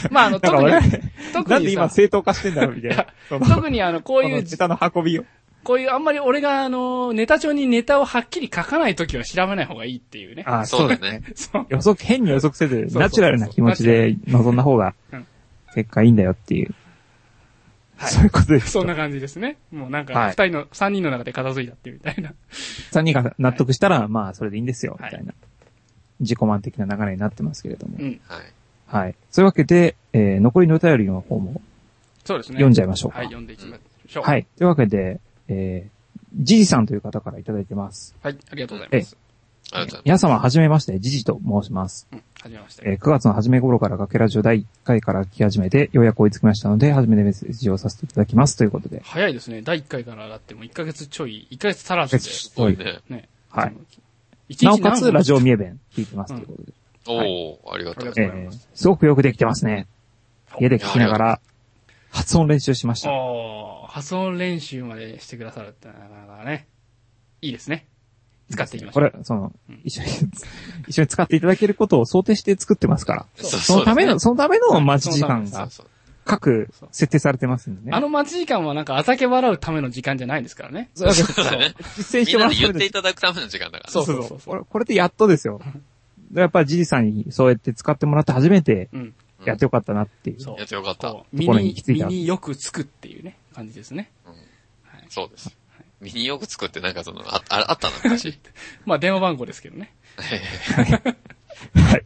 まあ特になんで今正当化してんだろうみたいな。 特にこういう、 ネタの運びを。 こういう、あんまり俺がネタ帳にネタをはっきり書かないときは調べない方がいいっていうね。 ああ、そうだね。 変に予測せず、ナチュラルな気持ちで臨んだ方が、結果いいんだよっていう。はい。そういうことです。 そんな感じですね。もうなんか、3人の中で片付いたってみたいな。 3人が納得したら、まあ、それでいいんですよ、みたいな。自己満的な流れになってますけれども。はい。はい。そういうわけで、残りのお便りの方も、 そうですね。 読んじゃいましょうか。 はい、読んでいきましょう。 はい。というわけで、ジジさんという方からいただいてます。 はい、ありがとうございます。 皆様、はじめまして、ジジと申します。 はじめまして。 9月の初め頃からかけラジオ第1回から聞き始めて、ようやく追いつきましたので、初めてメッセージをさせていただきます。ということで。 早いですね。第1回から上がっても1ヶ月ちょい、1ヶ月足らずで。 すごいね。 ね。 はい。なおかつ、ラジオミエベン聞いてますということで。 ありがとうございます。 すごくよくできてますね。家で聞きながら、発音練習しました。 発音練習までしてくださるってなかなかね。いいですね。使っていきましょう。 これ、一緒に使っていただけることを想定して作ってますから。そのための待ち時間が、各設定されてますんでね。 待ち時間はなんかあざけ笑うための時間じゃないですからね。 そうだね。実践してもらう。みんなで言っていただくための時間だから。 そう。これでやっとですよ。やっぱりジジさんにそうやって使ってもらって初めて、やってよかったなっていう。 やってよかった。 身によくつくっていうね、感じですね。 そうです。身によくつくってなんかあったの昔。 まあ電話番号ですけどね。 はい。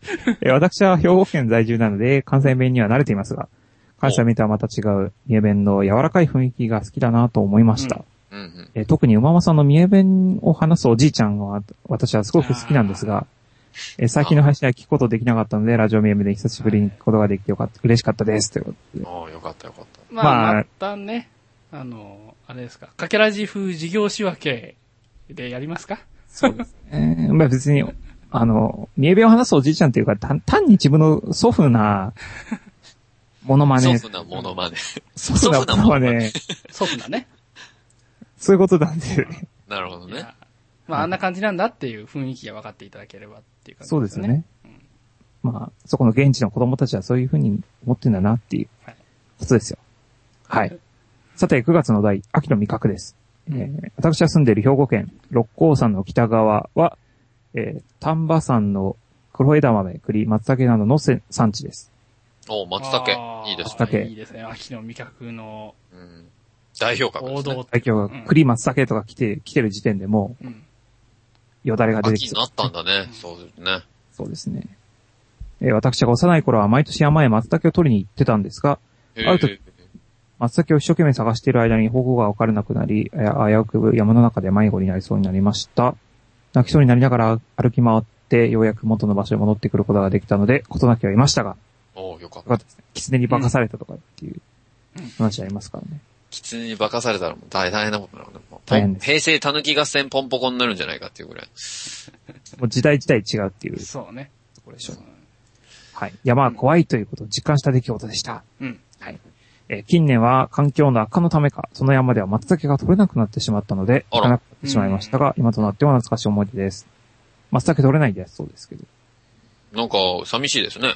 私は兵庫県在住なので、関西弁には慣れていますが、関西弁とはまた違う三重弁の柔らかい雰囲気が好きだなと思いました。特に馬間さんの三重弁を話すおじいちゃんは、私はすごく好きなんですが、最近の配信は聞くことできなかったので、ラジオミエムで久しぶりに聞くことができて嬉しかったです。ということで。 よかったよかった。 またね、あれですか、かけらじ風事業仕分けでやりますか？ そうですね。まあ別に、三重弁を話すおじいちゃんっていうか、単に自分の祖父な、モノマネ。 祖父なモノマネ。 祖父なモノマネ。 祖父なね。 そういうことなんですよね。 なるほどね。 まああんな感じなんだっていう雰囲気が分かっていただければっていう感じですね。 そうですよね。まあ、そこの現地の子供たちはそういうふうに思ってんだなっていうことですよ。はい。さて、9月の秋の味覚です。私は住んでいる兵庫県六甲山の北側は、丹波山の黒枝豆、栗、松茸などの産地です。 松茸。いいですね。いいですね。秋の味覚の、 代表格ですね。 代表格。栗、松茸とか来てる時点でもう、よだれが出てきて、 秋になったんだね。そうですね。 そうですね。私が幼い頃は毎年山へ松茸を取りに行ってたんですが、ある時、松茸を一生懸命探している間に方向が分からなくなり、危うく山の中で迷子になりそうになりました。泣きそうになりながら歩き回って、ようやく元の場所に戻ってくることができたので、事なきはいましたが。 よかったですね。狐に化かされたとかっていう話ありますからね。 狐に化かされたらもう大変なことなのね。 大変です。 平成たぬき合戦ポンポコになるんじゃないかっていうぐらい。 もう時代自体違うっていう。 そうね。 ところでしょう。はい。山は怖いということを実感した出来事でした。はい。近年は環境の悪化のためか、その山では松茸が取れなくなってしまったので、行かなくなってしまいましたが、今となっては懐かしい思い出です。松茸取れないですそうですけど。 なんか、寂しいですね。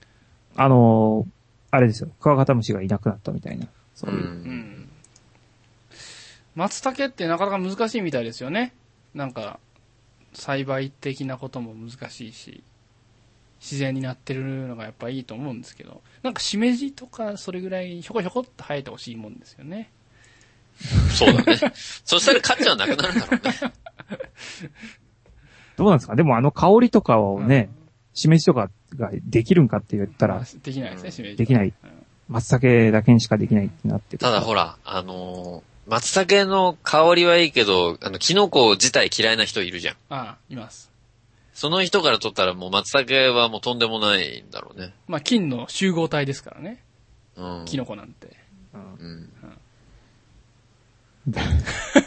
あれですよ。クワガタムシがいなくなったみたいな。そういう。 松茸ってなかなか難しいみたいですよね。なんか、栽培的なことも難しいし、自然になってるのがやっぱいいと思うんですけど、なんかしめじとかそれぐらいひょこひょこっと生えてほしいもんですよね。 そうだね。そしたら価値はなくなるんだろうね。 どうなんですか？でも香りとかをね、しめじとかができるんかって言ったら。 できないですね、しめじ。 できない。松茸だけにしかできないってなってる。 ただほら、松茸の香りはいいけど、キノコ自体嫌いな人いるじゃん。 います。 その人から取ったらもう松茸はもうとんでもないんだろうね。 まあ、菌の集合体ですからね。キノコなんて。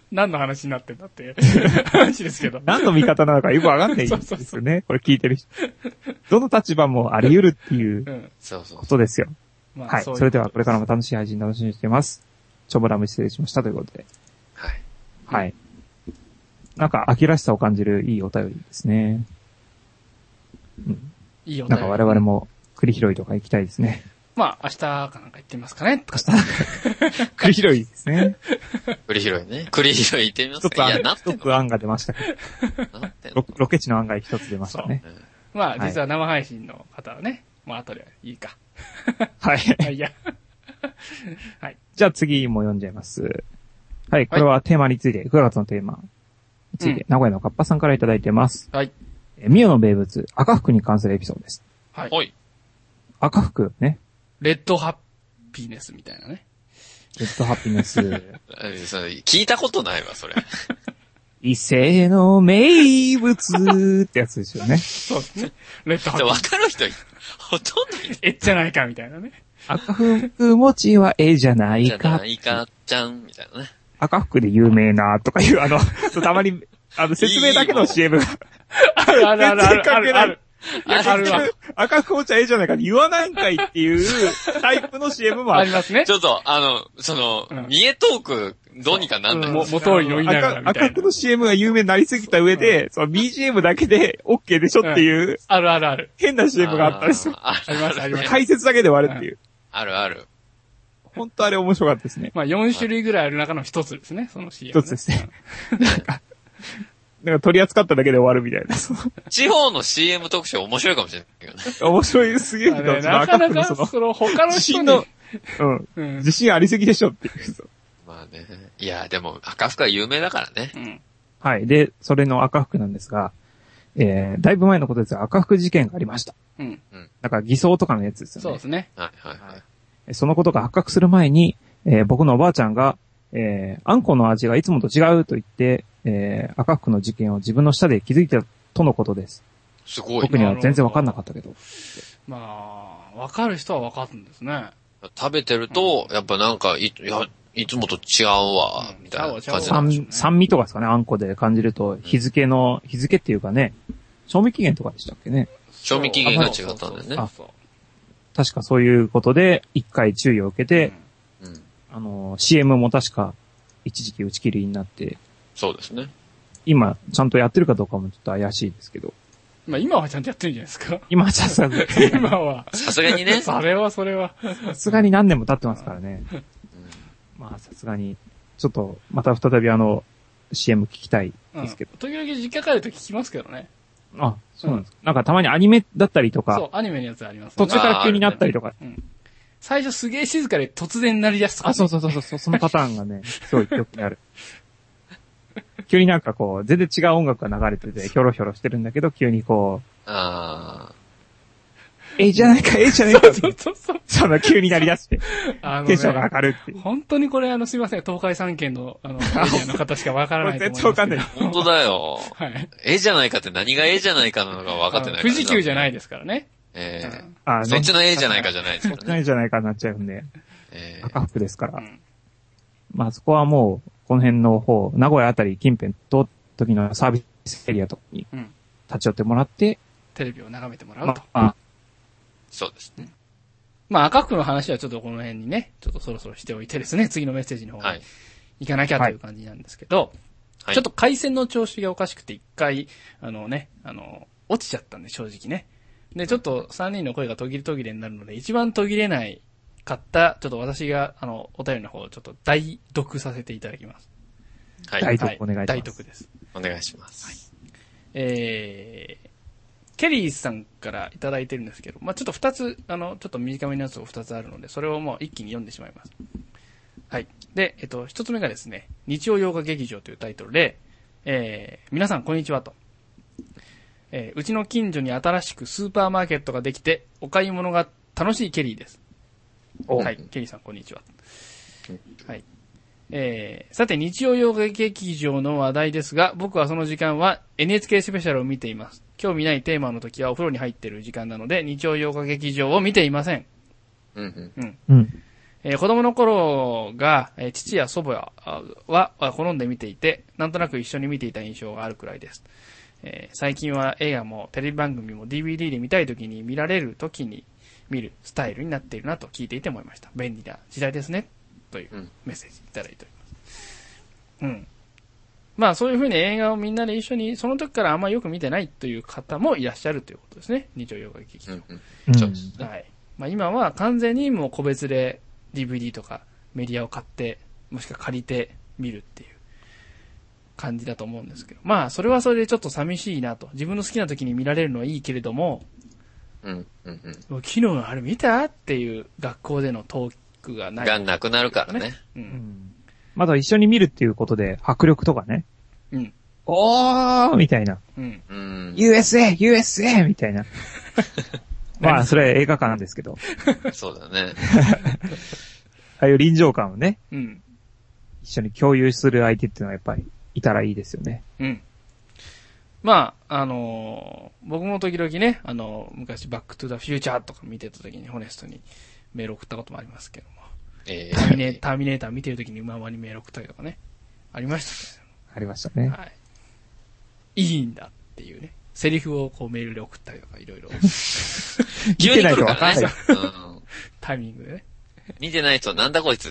何の話になってんだっていう話ですけど。 何の見方なのかよくわかんないですよね。これ聞いてる人。どの立場もあり得るっていうことですよ。はい。それではこれからも楽しい配信楽しみにしています。チョボラム失礼しましたということで。 はい。 はい。なんか秋らしさを感じるいいお便りですね。うん。 いいお便り。 なんか我々も栗拾いとか行きたいですね。 まあ、明日かなんか行ってみますかね。 明日栗拾いですね。 栗拾いね。栗拾い行ってみますか。いや、 一つ案が出ましたけど。ロケ地の案が一つ出ましたね。 まあ、実は生配信の方はね、まあ後でいいか。 はい。 いや。はい。 じゃあ次も読んじゃいます。はい、これはテーマについて、9月のテーマについて、名古屋のカッパさんからいただいてます。 はい。 ミオの名物、赤服に関するエピソードです。 はい。 赤服ね。 レッドハッピーネスみたいなね。 レッドハッピーネス。 聞いたことないわ、それ。 伊勢の名物ってやつですよね。 そうですね。レッドハッピーネス。 わかる人、ほとんどいない。 えっじゃないかみたいなね。 赤服餅はええじゃないか。 じゃないかちゃん、みたいなね。 赤服で有名なとかいう、たまに、説明だけの CM が。 あるあるあるあるあるある。 あるわ。赤くお茶ええじゃないかって言わないんかいっていうタイプの CM もありますね。 ちょっと、三重トーク、どうにかなんない。 元にのいながらみたいな。 赤くの CM が有名になりすぎた上で、その BGM だけで OK でしょっていう。 あるあるある。 変な CM があったんですよ。 ありますあります。 解説だけで終わるっていう。 あるある。 本当あれ面白かったですね。 まあ4種類ぐらいある中の一つですね、その CM。 一つですね。なんか取り扱っただけで終わるみたいな。 地方の CM 特集面白いかもしれないけどね。 面白いすぎるけど、 なかなかその他の人の、 自信ありすぎでしょっていう。 まあね。いや、でも赤服は有名だからね。 はい。で、それの赤服なんですが、だいぶ前のことですが、赤服事件がありました。だから偽装とかのやつですよね。 そうですね。 はいはいはい。 そのことが発覚する前に、僕のおばあちゃんが、あんこの味がいつもと違うと言って、赤服の事件を自分の舌で気づいたとのことです。 すごい。 僕には全然わかんなかったけど。 まあ、わかる人はわかるんですね。 食べてると、やっぱなんか、いつもと違うわ、みたいな感じなんでしょうね。 酸味とかですかね、あんこで感じると、日付っていうかね、賞味期限とかでしたっけね。 賞味期限が違ったんだよね。 確かそういうことで、一回注意を受けて、CM も確か一時期打ち切りになって。 そうですね。 今、ちゃんとやってるかどうかもちょっと怪しいですけど。 まあ今はちゃんとやってるんじゃないですか。 今はちゃんとやってる。 今は。 さすがにね。 それは。さすがに何年も経ってますからね。まあさすがに、ちょっと、また再びCM 聞きたいですけど。 時々実家帰ると聞きますけどね。 あ、そうなんですか。なんかたまにアニメだったりとか。 そう、アニメのやつありますね。 途中から急になったりとか。 最初すげえ静かで突然鳴り出すとか。 そう、そのパターンがね、すごいよくある。急になんかこう、全然違う音楽が流れてて、ひょろひょろしてるんだけど、急にこう、じゃないかって。その急になり出して、テンションが上がるっていう。 本当にこれすいません、東海3県の、エリアの方しかわからないと思います。 絶対わかんない。 本当だよ。 はい。 じゃないかって何がじゃないかなのか分かってないから。 富士急じゃないですからね。 そっちのじゃないかじゃないですからね。 そっちのじゃないかになっちゃうんで。赤服ですから。まあそこはもう、この辺の方、名古屋あたり近辺通った時のサービスエリアとかに立ち寄ってもらって、 テレビを眺めてもらうと。 そうですね。 まあ赤服の話はちょっとこの辺にね、ちょっとそろそろしておいてですね、次のメッセージの方に行かなきゃという感じなんですけど、ちょっと回線の調子がおかしくて一回、落ちちゃったんで正直ね。で、ちょっと3人の声が途切れになるので、一番途切れないかった、ちょっと私が、お便りの方をちょっと代読させていただきます。 はい。代読お願いします。 代読です。 お願いします。はい。 ケリーさんからいただいてるんですけど、まあちょっと2つ、ちょっと短めのやつが2つあるので、それをもう一気に読んでしまいます。はい。で、1つ目がですね、日曜洋画劇場というタイトルで、皆さんこんにちはと。うちの近所に新しくスーパーマーケットができて、お買い物が楽しいケリーです。はい。ケリーさん、こんにちは。はい。さて、日曜洋画劇場の話題ですが、僕はその時間は NHK スペシャルを見ています。興味ないテーマの時はお風呂に入っている時間なので、日曜洋画劇場を見ていません。 子供の頃が、父や祖母は好んで見ていて、なんとなく一緒に見ていた印象があるくらいです。最近は映画もテレビ番組も DVD で見たい時に見られる時に見るスタイルになっているなと聞いていて思いました。便利な時代ですね。というメッセージいただいております。うん。まあそういう風に映画をみんなで一緒に、その時からあんまよく見てないという方もいらっしゃるということですね。日曜洋画劇場。 そうですね。 はい。まあ今は完全にもう個別で DVD とかメディアを買って、もしくは借りて見るっていう感じだと思うんですけど。まあそれはそれでちょっと寂しいなと。自分の好きな時に見られるのはいいけれども、昨日あれ見たっていう学校でのトークがない。 がなくなるからね。 まだ一緒に見るっていうことで迫力とかね。おーみたいな。USA! USA! みたいな。まあ、それは映画館なんですけど。 そうだね。 ああいう臨場感をね、一緒に共有する相手っていうのはやっぱりいたらいいですよね。 まあ、僕も時々ね、昔バックトゥザフューチャーとか見てた時にホネストにメール送ったこともありますけども。ターミネーター見てる時に馬場にメール送ったりとかね。ありましたね。 ありましたね。 はい。いいんだっていうね。セリフをこうメールで送ったりとかいろいろ。見てないとわかんない。 タイミングでね。 見てない人はなんだこいつって。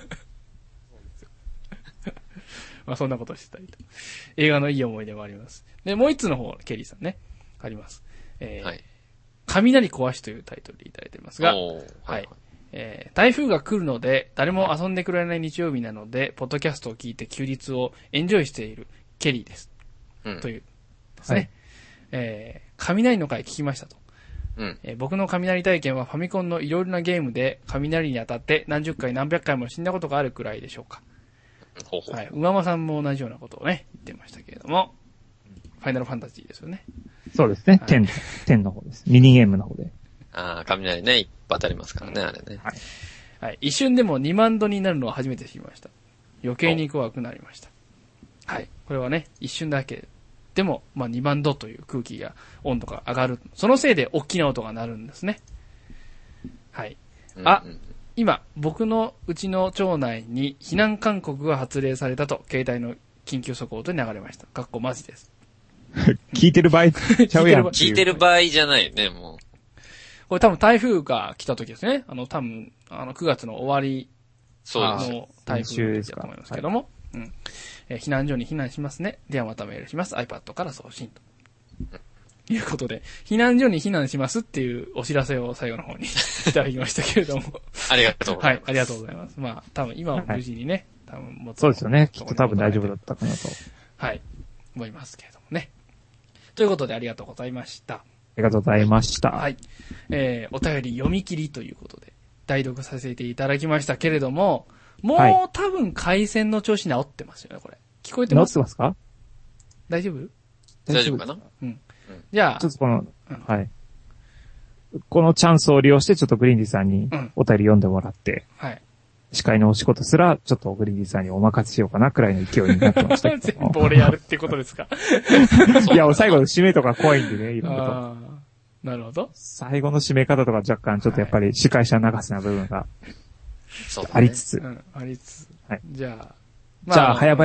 まあそんなことしてたりと。映画のいい思い出もあります。で、もう一つの方、ケリーさんね。あります。雷壊しというタイトルでいただいていますが、はい。台風が来るので、誰も遊んでくれない日曜日なので、ポッドキャストを聞いて休日をエンジョイしているケリーです。というですね。雷の回聞きましたと。僕の雷体験はファミコンのいろいろなゲームで雷に当たって何十回何百回も死んだことがあるくらいでしょうか。はい。馬場さんも同じようなことをね、言ってましたけれども、ファイナルファンタジーですよね。 そうですね。10の方です。ミニゲームの方で。 ああ、雷ね、いっぱい当たりますからね、あれね。 はい。一瞬でも2万度になるのは初めて知りました。余計に怖くなりました。はい。これはね、一瞬だけ。でも、まあ2万度という空気が、温度が上がる。そのせいで大きな音が鳴るんですね。はい。今、僕のうちの町内に避難勧告が発令されたと、携帯の緊急速報で流れました。マジです。 聞いてる場合ちゃうやん。 聞いてる場合じゃないよね、もう。 これ多分台風が来た時ですね。多分、9月の終わりの台風だと思いますけども。避難所に避難しますね。ではまたメールします。iPad から送信と。いうことで、避難所に避難しますっていうお知らせを最後の方にいただきましたけれども。 ありがとうございます。 はい、ありがとうございます。まあ、多分今は無事にね、多分もそうですよね。きっと多分大丈夫だったかなと。 はい、思いますけれどもね。ということでありがとうございました。 ありがとうございました。 はい。お便り読み切りということで、代読させていただきましたけれども、もう多分回線の調子治ってますよね、これ。聞こえてます？ 治ってますか？ 大丈夫？ 大丈夫かな？ じゃあ。 ちょっとはい。このチャンスを利用して、ちょっとグリーンディさんにお便り読んでもらって、 はい。 司会のお仕事すら、ちょっとグリーンディさんにお任せしようかな、くらいの勢いになってましたけど。 全部俺やるってことですか？ いや、最後の締めとか怖いんでね、今と。なるほど。 最後の締め方とか若干ちょっとやっぱり司会者流せな部分がありつつ。 ありつつ。 はい。 じゃあ、 早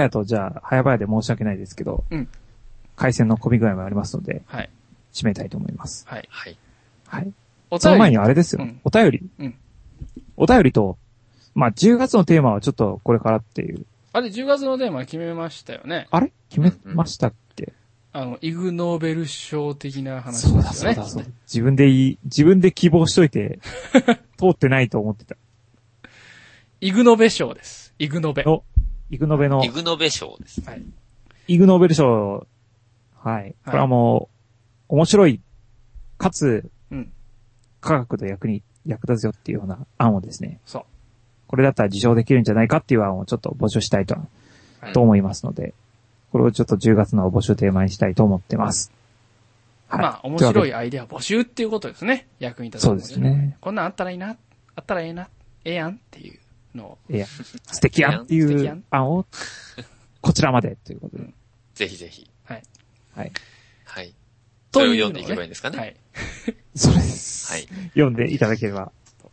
々で申し訳ないですけど、回線の混み具合もありますので、 はい。 締めたいと思います。 はい。 はい。 はい。その前にあれですよ。お便り。お便りと、まあ、10月のテーマはちょっとこれからっていう。 あれ、10月のテーマ決めましたよね。 あれ決めましたっけ？ イグノーベル賞的な話ですよね。 そうだ。自分で希望しといて、通ってないと思ってた。 イグノベ賞です。イグノベ。 イグノベ賞です。 はい。 イグノーベル賞、はい。これはもう、面白い、かつ、科学の役立つよっていうような案をですね。 そう。 これだったら受賞できるんじゃないかっていう案をちょっと募集したいと思いますので、これをちょっと10月の募集テーマにしたいと思ってます。 はい。まあ、面白いアイデア募集っていうことですね。役に立つ。 そうですね。 こんなんあったらいいな、あったらええな、ええやんっていうのを。 ええやん。素敵やんっていう案を、こちらまでということで。 ぜひぜひ。 はい。 はい。 はい。それを読んでいけばいいんですかね。 はい。 そうです。 はい。 読んでいただければ。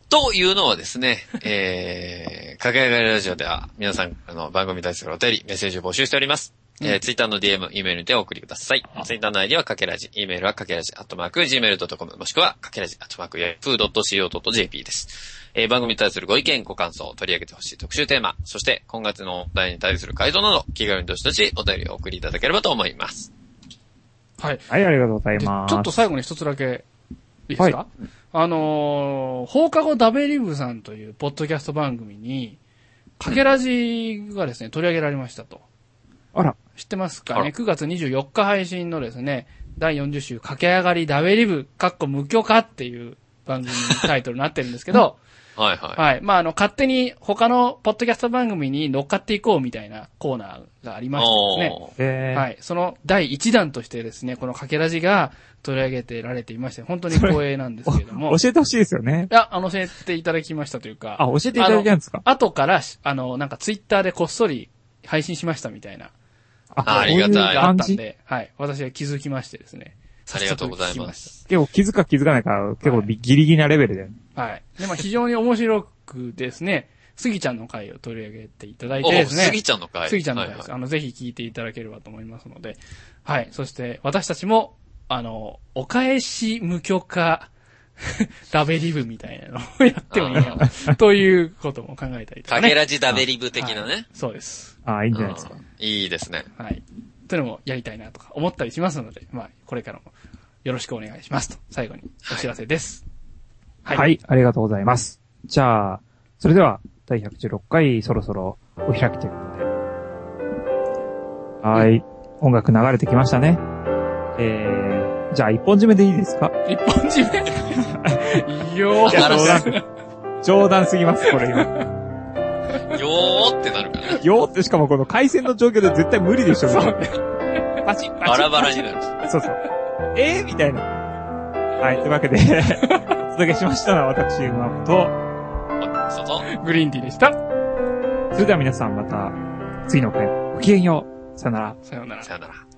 というのはですね、かけあがりラジオでは皆さんからの番組に対するお便り、メッセージを募集しております。ツイッターの DM、E メールでお送りください。ツイッターの ID はかけらじ、E メールはかけらじ、@gmail.com、もしくはかけらじ、@yahoo.co.jp です。番組に対するご意見、ご感想、取り上げてほしい特集テーマ、そして今月のお題に対する回答など、気軽にどしどしお便りをお送りいただければと思います。 はい。 はい、ありがとうございます。 ちょっと最後に一つだけ、いいですか？はい、放課後ダベリブさんというポッドキャスト番組に、かけらじがですね、取り上げられましたと。 あら。 知ってますかね？ 9 月24日配信のですね、第40週駆け上がりダベリブ、無許可っていう番組のタイトルになってるんですけど、 はいはい。 はい。まあ、勝手に他のポッドキャスト番組に乗っかっていこうみたいなコーナーがありましてですね。はい。その第1弾としてですね、このかけらじが取り上げてられていまして、本当に光栄なんですけれども。 教えてほしいですよね。 いや、教えていただきましたというか。 教えていただいたんですか？ 後から、なんかツイッターでこっそり配信しましたみたいな。 ありがたい。 があったんで、はい。私は気づきましてですね。 ありがとうございます。 結構気づか気づかないから、結構ギリギリなレベルで。 はい。で、非常に面白くですね、スギちゃんの回を取り上げていただいてですね。 スギちゃんの回。 スギちゃんの回です。はいはい、ぜひ聞いていただければと思いますので。はい。そして、私たちも、お返し無許可、ダベリブみたいなのをやってもいいな、ということも考えたりとかね。 かけらじダベリブ的なね。 はい、そうです。 いいんじゃないですか。 いいですね。 はい。というのもやりたいなとか思ったりしますので、これからもよろしくお願いしますと、最後にお知らせです。 はい。はい、ありがとうございます。じゃあ、それでは、第116回、そろそろお開きということで。はい。音楽流れてきましたね。じゃあ、一本締めでいいですか？ 一本締めよー。冗談すぎます、これ今。 よーってなるから。 よーってしかもこの回線の状況で絶対無理でしょ、 そうね。 パチッパチッ。 バラバラになる。 そうそう。みたいな。はい、というわけで、お届けしましたのは私、馬本と、 グリーンティーでした。 それでは皆さんまた、次の回、ごきげんよう。さよなら。 さよなら。 さよなら。